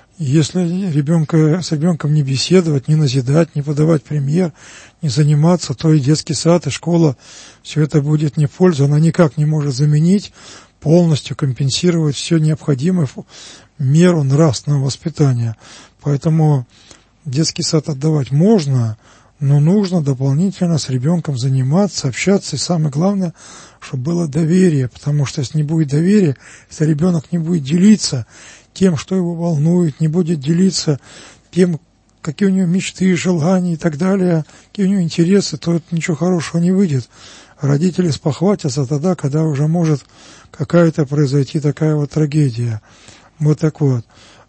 если ребенка, с ребенком не беседовать, не назидать, не подавать пример, не заниматься, то и детский сад, и школа, все это будет не в пользу, она никак не может заменить, полностью компенсировать все необходимое в меру нравственного воспитания. Поэтому детский сад отдавать можно, но нужно дополнительно с ребенком заниматься, общаться, и самое главное, чтобы было доверие, потому что если не будет доверия, если ребенок не будет делиться тем, что его волнует, не будет делиться тем, какие у него мечты, желания и так далее, какие у него интересы, то ничего хорошего не выйдет. Родители спохватятся тогда, когда уже может какая-то произойти такая вот трагедия. Вот так вот.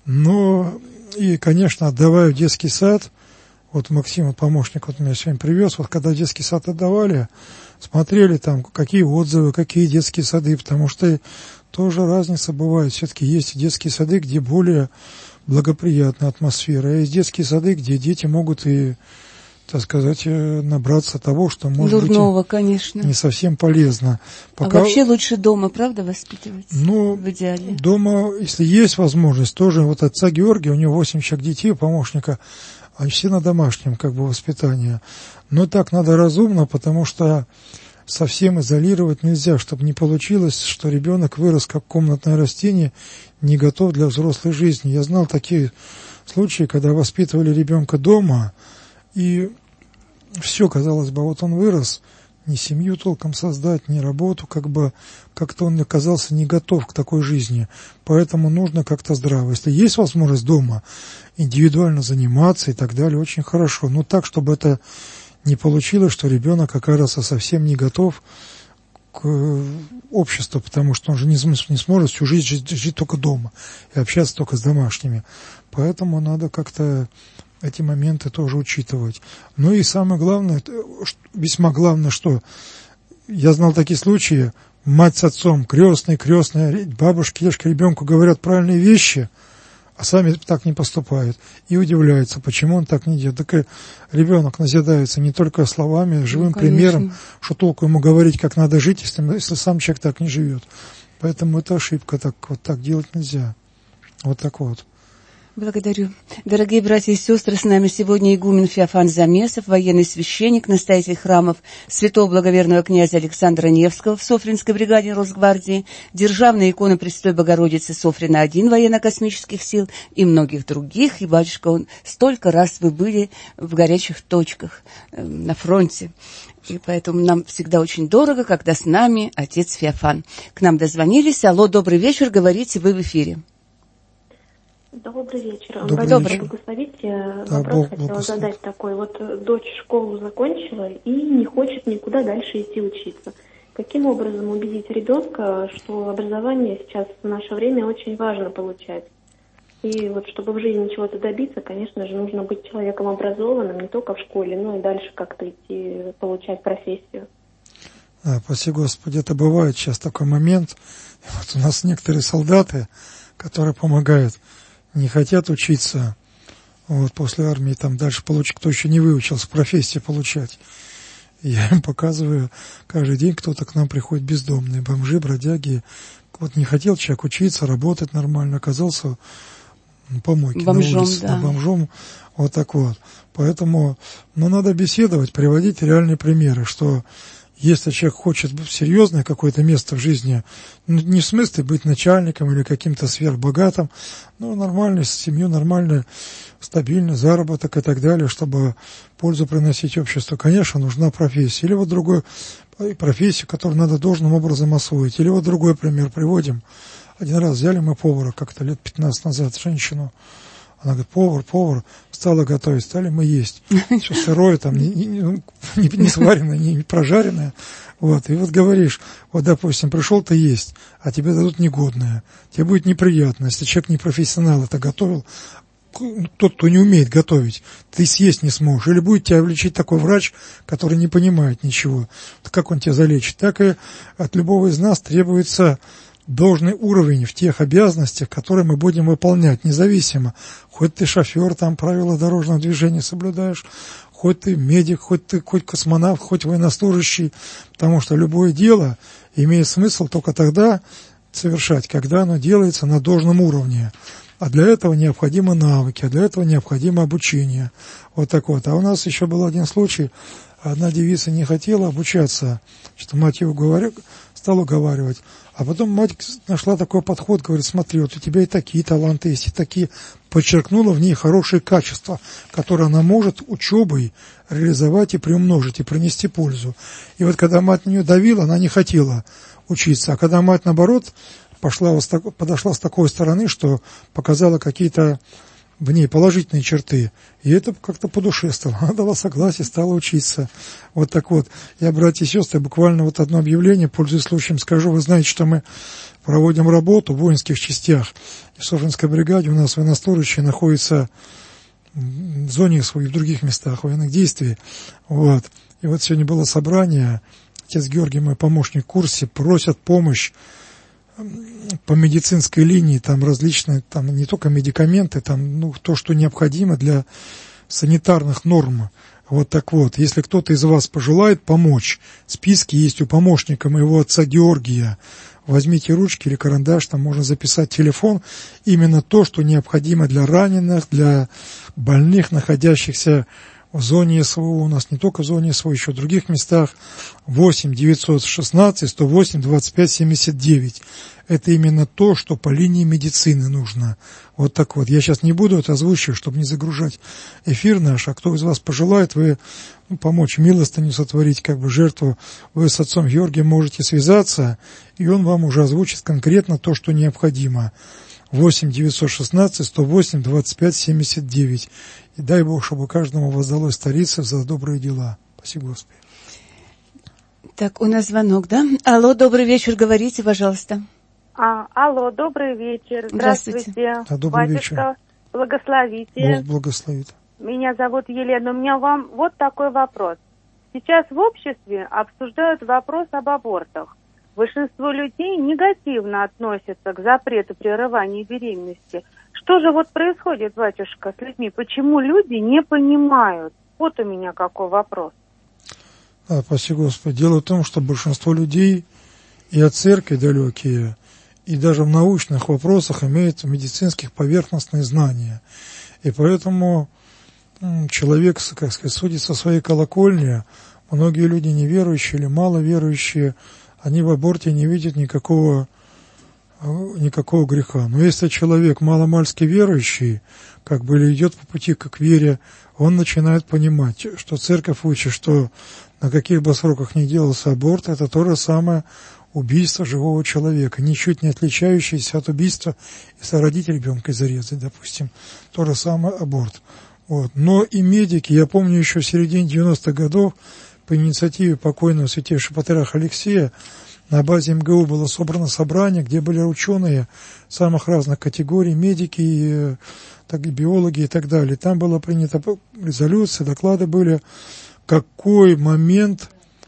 Но и, конечно, отдавая в детский сад, вот Максим, вот помощник, вот меня сегодня привез, вот когда в детский сад отдавали, смотрели там, какие отзывы, какие детские сады, потому что тоже разница бывает. Все-таки есть детские сады, где более благоприятная атмосфера, а есть детские сады, где дети могут и, так сказать, набраться того, что может Дурного, быть конечно. Не совсем полезно. Пока... А вообще лучше дома, правда, воспитывать? Ну, в идеале. Дома, если есть возможность, тоже вот отца Георгия, у него восемь человек детей, помощника, они все на домашнем как бы воспитании. Но так надо разумно, потому что совсем изолировать нельзя, чтобы не получилось, что ребенок вырос как комнатное растение, не готов для взрослой жизни. Я знал такие случаи, когда воспитывали ребенка дома, и все, казалось бы, вот он вырос, ни семью толком создать, ни работу, как бы как-то он оказался не готов к такой жизни. Поэтому нужно как-то здраво. Если есть возможность дома индивидуально заниматься и так далее, очень хорошо. Но так, чтобы это не получилось, что ребенок окажется совсем не готов к обществу, потому что он же не, не сможет всю жизнь жить, жить только дома и общаться только с домашними. Поэтому надо как-то эти моменты тоже учитывать. Ну и самое главное, весьма главное, что я знал такие случаи, мать с отцом, крестные, крестные, бабушки, дедушки ребенку говорят правильные вещи, а сами так не поступают. И удивляются, почему он так не делает. Так и ребенок назидается не только словами, а живым ну, примером, что толку ему говорить, как надо жить, если, если сам человек так не живет. Поэтому это ошибка, так, вот так делать нельзя. Вот так вот. Благодарю. Дорогие братья и сестры, с нами сегодня игумен Феофан Замесов, военный священник, настоятель храмов святого благоверного князя Александра Невского в Софринской бригаде Росгвардии, державная икона Пресвятой Богородицы Софрина один военно-космических сил и многих других. И, батюшка, он столько раз вы были в горячих точках э, на фронте. И поэтому нам всегда очень дорого, когда с нами отец Феофан. К нам дозвонились. Алло, добрый вечер, говорите, вы в эфире. Добрый вечер. Добрый Батюшка, вечер. Благословите. Да, вопрос Бог хотела благословит. задать такой. Вот дочь школу закончила и не хочет никуда дальше идти учиться. Каким образом убедить ребенка, что образование сейчас в наше время очень важно получать? И вот чтобы в жизни чего-то добиться, конечно же, нужно быть человеком образованным не только в школе, но и дальше как-то идти получать профессию. Да, спасибо, Господи, это бывает сейчас такой момент. И вот у нас некоторые солдаты, которые помогают, не хотят учиться, вот, после армии, там дальше получить, кто еще не выучился, профессии получать. Я им показываю каждый день, кто-то к нам приходит бездомные, бомжи, бродяги. Вот не хотел человек учиться, работать нормально, оказался на помойке, бомжом, на улице, да. да, бомжом, вот так вот. Поэтому, ну, надо беседовать, приводить реальные примеры, что если человек хочет серьезное какое-то место в жизни, ну, не в смысле быть начальником или каким-то сверхбогатым, но нормальную семью, нормальный, стабильный заработок и так далее, чтобы пользу приносить обществу, конечно, нужна профессия. Или вот другой профессию, которую надо должным образом освоить. Или вот другой пример приводим. Один раз взяли мы повара как-то лет пятнадцать назад, женщину. Она говорит, повар, повар, стала готовить, стали мы есть. Все сырое, там, не, не, не, не сваренное, не прожаренное. Вот, и вот говоришь, вот, допустим, пришел ты есть, а тебе дадут негодное. Тебе будет неприятно, если человек не профессионал это готовил. Тот, кто не умеет готовить, ты съесть не сможешь. Или будет тебя лечить такой врач, который не понимает ничего. Как он тебя залечит? Так и от любого из нас требуется должный уровень в тех обязанностях, которые мы будем выполнять, независимо. Хоть ты шофер, там правила дорожного движения соблюдаешь, хоть ты медик, хоть ты хоть космонавт, хоть военнослужащий, потому что любое дело имеет смысл только тогда совершать, когда оно делается на должном уровне. А для этого необходимы навыки, а для этого необходимо обучение. Вот так вот. А у нас еще был один случай. Одна девица не хотела обучаться, что мать ее уговорила, стала уговаривать. А потом мать нашла такой подход, говорит, смотри, вот у тебя и такие таланты есть, и такие. Подчеркнула в ней хорошие качества, которые она может учебой реализовать и приумножить, и принести пользу. И вот когда мать на нее давила, она не хотела учиться. А когда мать, наоборот, пошла, подошла с такой стороны, что показала какие-то в ней положительные черты, и это как-то по душе стало. Она дала согласие, стала учиться. Вот так вот. Я, братья и сестры, буквально вот одно объявление, пользуясь случаем, скажу. Вы знаете, что мы проводим работу в воинских частях. В Сошинской бригаде у нас военнослужащие находятся в зоне своих, в других местах военных действий. Вот. И вот сегодня было собрание. Отец Георгий, мой помощник в курсе, просят помощь по медицинской линии, там различные, там не только медикаменты, там, ну, то, что необходимо для санитарных норм. Вот так вот, если кто-то из вас пожелает помочь, списки есть у помощника моего отца Георгия, возьмите ручки или карандаш, там можно записать телефон, именно то, что необходимо для раненых, для больных, находящихся в зоне СВО, у нас не только в зоне СВО, еще в других местах, восемь девятьсот шестнадцать сто восемь двадцать пять семьдесят девять. Это именно то, что по линии медицины нужно. Вот так вот. Я сейчас не буду это озвучивать, чтобы не загружать эфир наш, а кто из вас пожелает, вы ну, помочь милостыню сотворить, как бы жертву, вы с отцом Георгием можете связаться, и он вам уже озвучит конкретно то, что необходимо. восемь девятьсот шестнадцать сто восемь двадцать пять семьдесят девять. И дай Бог, чтобы каждому воздалось старицев за добрые дела. Спасибо, Господи. Так, у нас звонок, да? Алло, добрый вечер, говорите, пожалуйста. А, алло, добрый вечер. Здравствуйте. Здравствуйте. Да, добрый Батюшка, вечер. благословите. Бог благословит. Меня зовут Елена. У меня вам вот такой вопрос. Сейчас в обществе обсуждают вопрос об абортах. Большинство людей негативно относятся к запрету прерывания беременности. Что же вот происходит, батюшка, с людьми? Почему люди не понимают? Вот у меня какой вопрос. Да, спасибо, Господи. Дело в том, что большинство людей и от церкви далекие, и даже в научных вопросах имеют медицинских поверхностные знания. И поэтому человек, как сказать, судит со своей колокольни. Многие люди неверующие или маловерующие, они в аборте не видят никакого, никакого греха. Но если человек маломальски верующий, как бы или идет по пути к вере, он начинает понимать, что церковь учит, что на каких бы сроках ни делался аборт, это то же самое убийство живого человека, ничуть не отличающееся от убийства, если родитель ребенка зарезать, допустим, то же самое аборт. Вот. Но и медики, я помню еще в середине девяностых годов, по инициативе покойного святейшего патриарха Алексея, на базе МГУ было собрано собрание, где были ученые самых разных категорий, медики, и, так, и биологи и так далее. Там была принята резолюция, доклады были, какой момент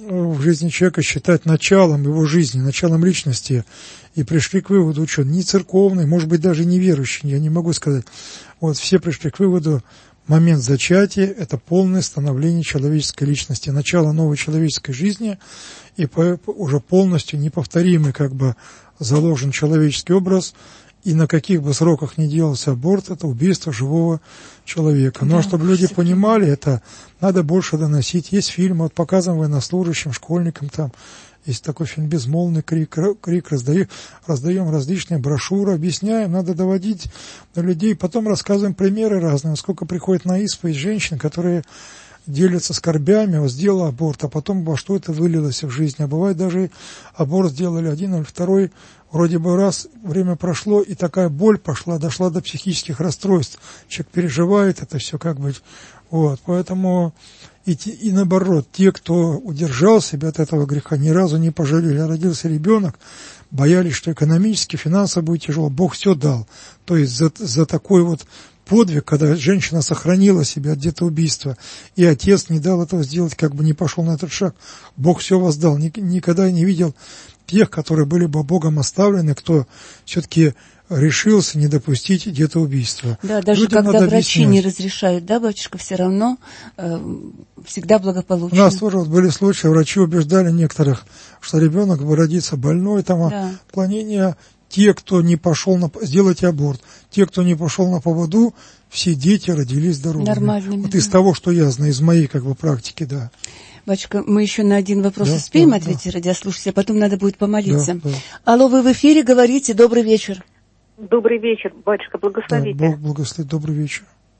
в жизни человека считать началом его жизни, началом личности, и пришли к выводу, что не церковный, может быть, даже не верующий, я не могу сказать. Вот все пришли к выводу, момент зачатия – это полное становление человеческой личности, начало новой человеческой жизни, и по, уже полностью неповторимый как бы заложен человеческий образ, и на каких бы сроках ни делался аборт, это убийство живого человека. Но да, чтобы люди понимали, это надо больше доносить. Есть фильмы, вот показываем военнослужащим, школьникам, там есть такой фильм «Безмолвный крик», крик раздаем, раздаем различные брошюры, объясняем, надо доводить до людей, потом рассказываем примеры разные, сколько приходит на исповедь женщин, которые делятся скорбями, вот сделала аборт, а потом во что это вылилось в жизнь. А бывает даже аборт сделали один или второй, вроде бы раз время прошло, и такая боль пошла, дошла до психических расстройств. Человек переживает это все как бы. Вот, поэтому и, и наоборот, те, кто удержал себя от этого греха, ни разу не пожалели. Родился ребенок, боялись, что экономически, финансово будет тяжело. Бог все дал. То есть за, за такой вот подвиг, когда женщина сохранила себя от детоубийства, и отец не дал этого сделать, как бы не пошел на этот шаг. Бог все воздал. Никогда не видел тех, которые были бы Богом оставлены, кто все-таки решился не допустить детоубийства. Да, даже Людям когда врачи объяснять. не разрешают, да, батюшка, все равно э, всегда благополучно. У нас тоже вот были случаи, врачи убеждали некоторых, что ребенок бы родится больной, там да. отклонение. Те, кто не пошел на... Сделайте аборт. Те, кто не пошел на поводу, все дети родились здоровыми. Нормальными. Вот да. из того, что я знаю, из моей как бы практики, да. Батюшка, мы еще на один вопрос да, успеем да, ответить, да. радиослушателя, а потом надо будет помолиться. Да, да. Алло, вы в эфире, говорите, добрый вечер. Добрый вечер, батюшка, благословите. Да, Бог благословит, добрый вечер.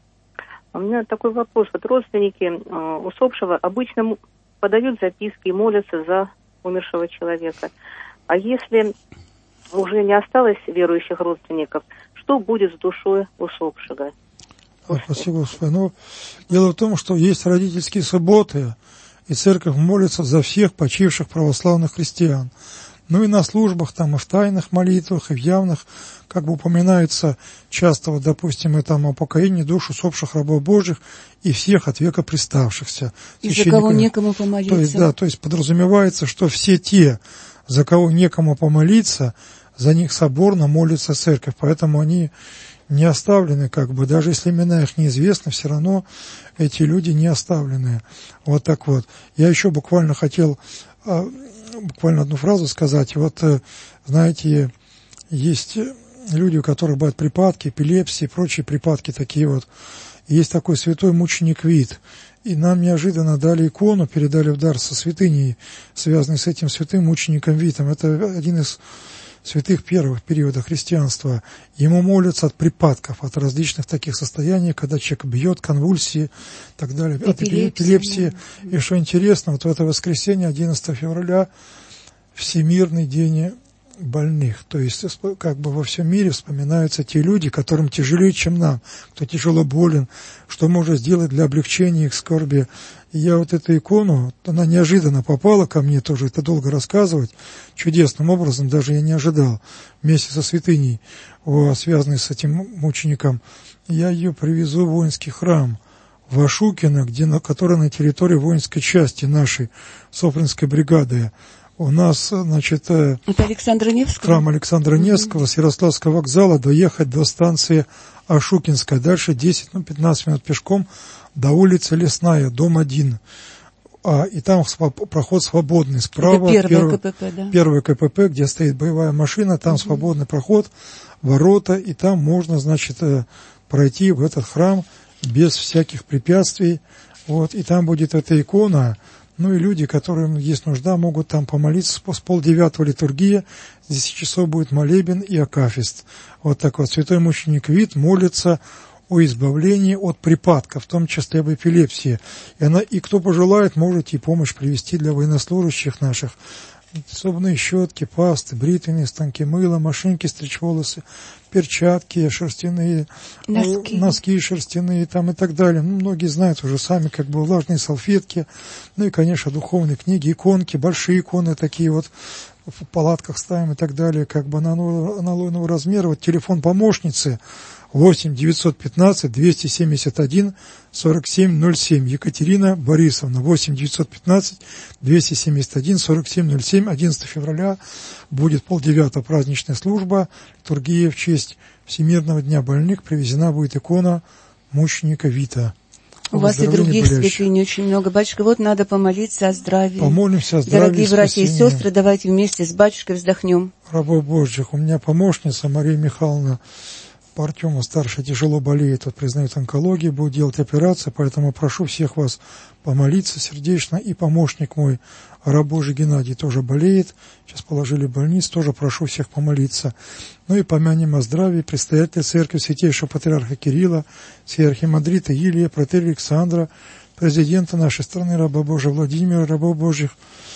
У меня такой вопрос. Вот родственники э, усопшего обычно подают записки и молятся за умершего человека. А если уже не осталось верующих родственников, что будет с душой усопшего? А, спасибо, Господи. Ну, дело в том, что есть родительские субботы, и церковь молится за всех почивших православных христиан. Ну и на службах, там, и в тайных молитвах, и в явных, как бы упоминается часто, вот, допустим, и там о покаянии душ усопших рабов Божьих и всех от века приставшихся. И за кого некому помолиться. То есть, да, то есть подразумевается, что все те, за кого некому помолиться, за них соборно молится церковь, поэтому они не оставлены, как бы, даже если имена их неизвестны, все равно эти люди не оставлены. Вот так вот. Я еще буквально хотел, буквально одну фразу сказать. Вот, знаете, есть люди, у которых бывают припадки, эпилепсии, прочие припадки такие вот. Есть такой святой мученик Вит. И нам неожиданно дали икону, передали в дар со святыней, связанной с этим святым мучеником Витом. Это один из святых первых периодов христианства. Ему молятся от припадков, от различных таких состояний, когда человек бьет, конвульсии и так далее. От эпилепсии. И что интересно, вот в это воскресенье, одиннадцатого февраля, Всемирный день больных. То есть, как бы во всем мире вспоминаются те люди, которым тяжелее, чем нам, кто тяжело болен, что можно сделать для облегчения их скорби. И я вот эту икону, она неожиданно попала ко мне тоже, это долго рассказывать, чудесным образом, даже я не ожидал, вместе со святыней, связанной с этим мучеником. Я ее привезу в воинский храм в Ашукино, где, на, который на территории воинской части нашей, Софринской бригады. У нас, значит, это Александра Невского? Храм Александра Невского, mm-hmm. с Ярославского вокзала доехать до станции Ашукинская, дальше десять-пятнадцать минут пешком до улицы Лесная, дом один. А, и там проход свободный, справа. Это первое КПП, да? Первое КПП, где стоит боевая машина, там mm-hmm. свободный проход, ворота, и там можно, значит, пройти в этот храм без всяких препятствий. Вот, и там будет эта икона. Ну и люди, которым есть нужда, могут там помолиться. С полдевятого литургия, с десяти часов будет молебен и акафист. Вот так вот. Святой мученик Вит молится о избавлении от припадков, в том числе об эпилепсии. И, она, и кто пожелает, можете и помощь привести для военнослужащих наших. Зубные щетки, пасты, бритвенные станки, мыло, машинки стричь волосы, перчатки шерстяные, носки, носки шерстяные там и так далее. Ну, многие знают уже сами, как бы влажные салфетки, ну и, конечно, духовные книги, иконки, большие иконы такие вот в палатках ставим и так далее, как бы аналойного размера. Вот телефон помощницы восемь девятьсот пятнадцать двести семьдесят один сорок семь ноль семь. Екатерина Борисовна, восемь девятьсот пятнадцать двести семьдесят один сорок семь ноль семь. одиннадцатого февраля будет полдевятого праздничная служба, литургия в честь Всемирного дня больных, привезена будет икона мученика Вита. У вас и других святынь очень много, батюшка. Вот надо помолиться о здравии. Помолимся о здравии. Дорогие братья и сестры, давайте вместе с батюшкой вздохнем. Рабов Божьих, у меня помощница Мария Михайловна по Артему старшая тяжело болеет, вот признает онкологию, будет делать операцию, поэтому прошу всех вас помолиться сердечно. И помощник мой, раб Божий Геннадий, тоже болеет, сейчас положили в больницу, тоже прошу всех помолиться. Ну и помянем о здравии предстоятеля церкви святейшего патриарха Кирилла, всей архимандрита Илия, протерия Александра, президента нашей страны, раба Божия Владимира, рабов Божьих,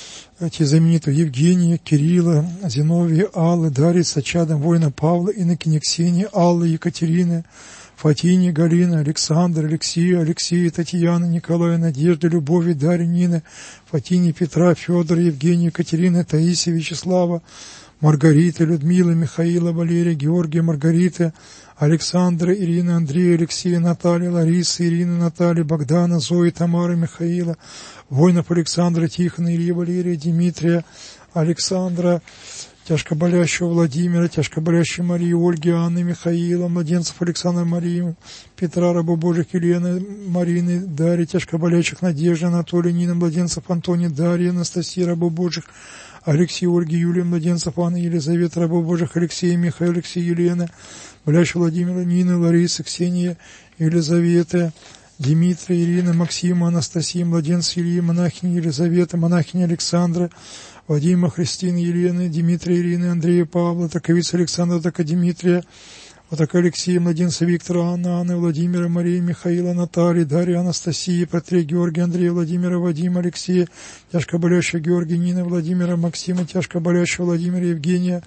эти знаменитые Евгения, Кирилла, Зиновия, Аллы, Дарьи, Сачадом, воина Павла, инокиня Ксении, Аллы, Екатерины, Фатини, Галины, Александра, Алексея, Алексея, Татьяны, Николая, Надежды, Любови, Дарьи, Нины, Фатини, Петра, Федора, Евгения, Екатерины, Таисия, Вячеслава, Маргариты, Людмилы, Михаила, Валерия, Георгия, Маргариты, Александра, Ирина, Андрея, Алексея, Наталья, Лариса, Ирина, Наталья, Богдана, Зои, Тамара, Михаила, воинов Александра, Тихона, Ильи, Валерия, Дмитрия, Александра, тяжкоболящего Владимира, тяжкоболящей Марии, Ольги, Анны, Михаила, младенцев Александра, Марии, Петра, раба Божьих, Елены, Марины, Дарьи, тяжкоболящих Надежды, Анатолия, Нина, младенцев Антония, Дарья, Анастасия, раба Божьих, Алексей, Ольги, Юлия, младенцев Анны, Елизавета, раба Божьих, Алексея, Михаил, Алексей, Елена, болящего Владимира, Нины, Ларисы, Ксения, Елизавета, Дмитрия, Ирина, Максима, Анастасия, младенца Ильи, монахиня Елизавета, монахиня Александра, Вадима, Христины, Елены, Дмитрия, Ирины, Андрея, Павла, таковица Александра, така Дмитрия, вот так Алексея, младенца Виктора, Анна, Анны, Владимира, Марии, Михаила, Натальи, Дарья, Анастасии, Патрия, Георгия, Андрея, Владимира, Вадима, Алексея, тяжкоболящего Георгия, Нины, Владимира, Максима, тяжкоболящего Владимира, Евгения,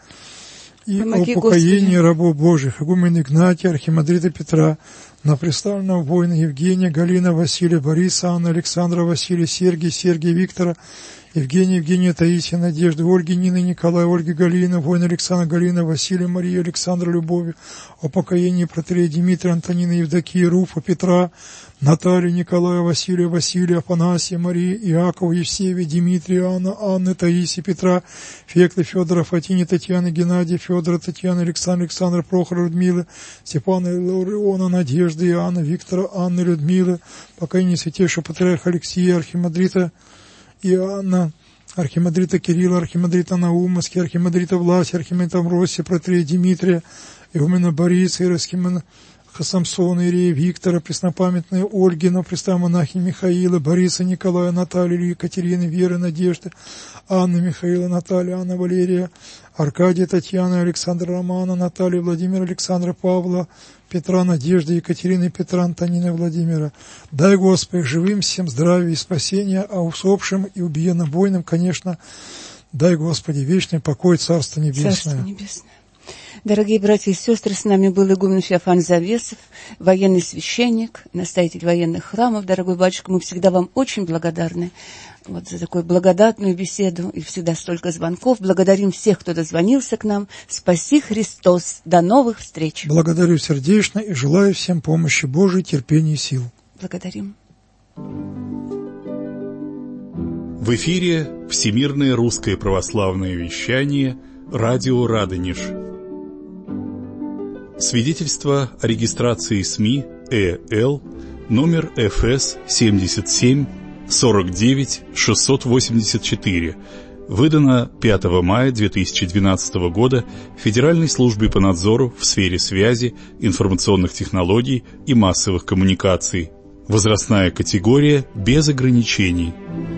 и Помоги, упокоение рабов Божьих, игумен Игнатия, архимандрита Петра, на представленного воина Евгения, Галина, Василия, Бориса, Анна, Александра, Василия, Сергия, Сергия, Виктора, Евгения, Евгения, Таисия, Надежда, Ольги, Нины, Николая, Ольги, Галина, воин Александра, Галина, Василия, Мария, Александра, Любови, упокоение протоиерея Дмитрия, Антонина, Евдокия, Руфа, Петра, Наталья, Николая, Василия, Василия, Афанасия, Мария, Иакова, Евсевия, Дмитрия, Анна, Анны, Таисия, Петра, Фекла, Федора, Фатини, Татьяны, Геннадия, Федора, Татьяны, Александра, Александра, Прохора, Людмилы, Степана, Лауриона, Надежды, Иоанна, Виктора, Анны, Людмилы, покоение святейшего патриарха Алексея, архимандрита Иоанна, архимандрита Кирилла, архимандрита Наумовский, архимандрита Власия, архимандрита Амвросия, протоиерея Дмитрия, игумена Бориса, иеросхимена Самсона, Иерея Виктора, преснопамятная Ольгина, престава монахини Михаила, Бориса, Николая, Натальи, Екатерины, Веры, Надежды, Анны, Михаила, Наталья, Анна, Валерия, Аркадия, Татьяна, Александра, Романа, Наталья, Владимира, Александра, Павла, Петра, Надежды, Екатерины, Петра, Антонина, Владимира. Дай, Господи, живым всем здравия и спасения, а усопшим и убиенным воинам, конечно, дай, Господи, вечный покой, Царство Небесное. Царство Небесное. Дорогие братья и сестры, с нами был игумен Феофан Завесов, военный священник, настоятель военных храмов. Дорогой батюшка, мы всегда вам очень благодарны вот за такую благодатную беседу и всегда столько звонков. Благодарим всех, кто дозвонился к нам. Спаси Христос. До новых встреч. Благодарю сердечно и желаю всем помощи Божией, терпения и сил. Благодарим. В эфире Всемирное русское православное вещание «Радио Радонеж». Свидетельство о регистрации СМИ ЭЛ номер эф эс семьдесят семь сорок девять шестьсот восемьдесят четыре, выдано пятого мая две тысячи двенадцатого года Федеральной службе по надзору в сфере связи, информационных технологий и массовых коммуникаций. Возрастная категория без ограничений.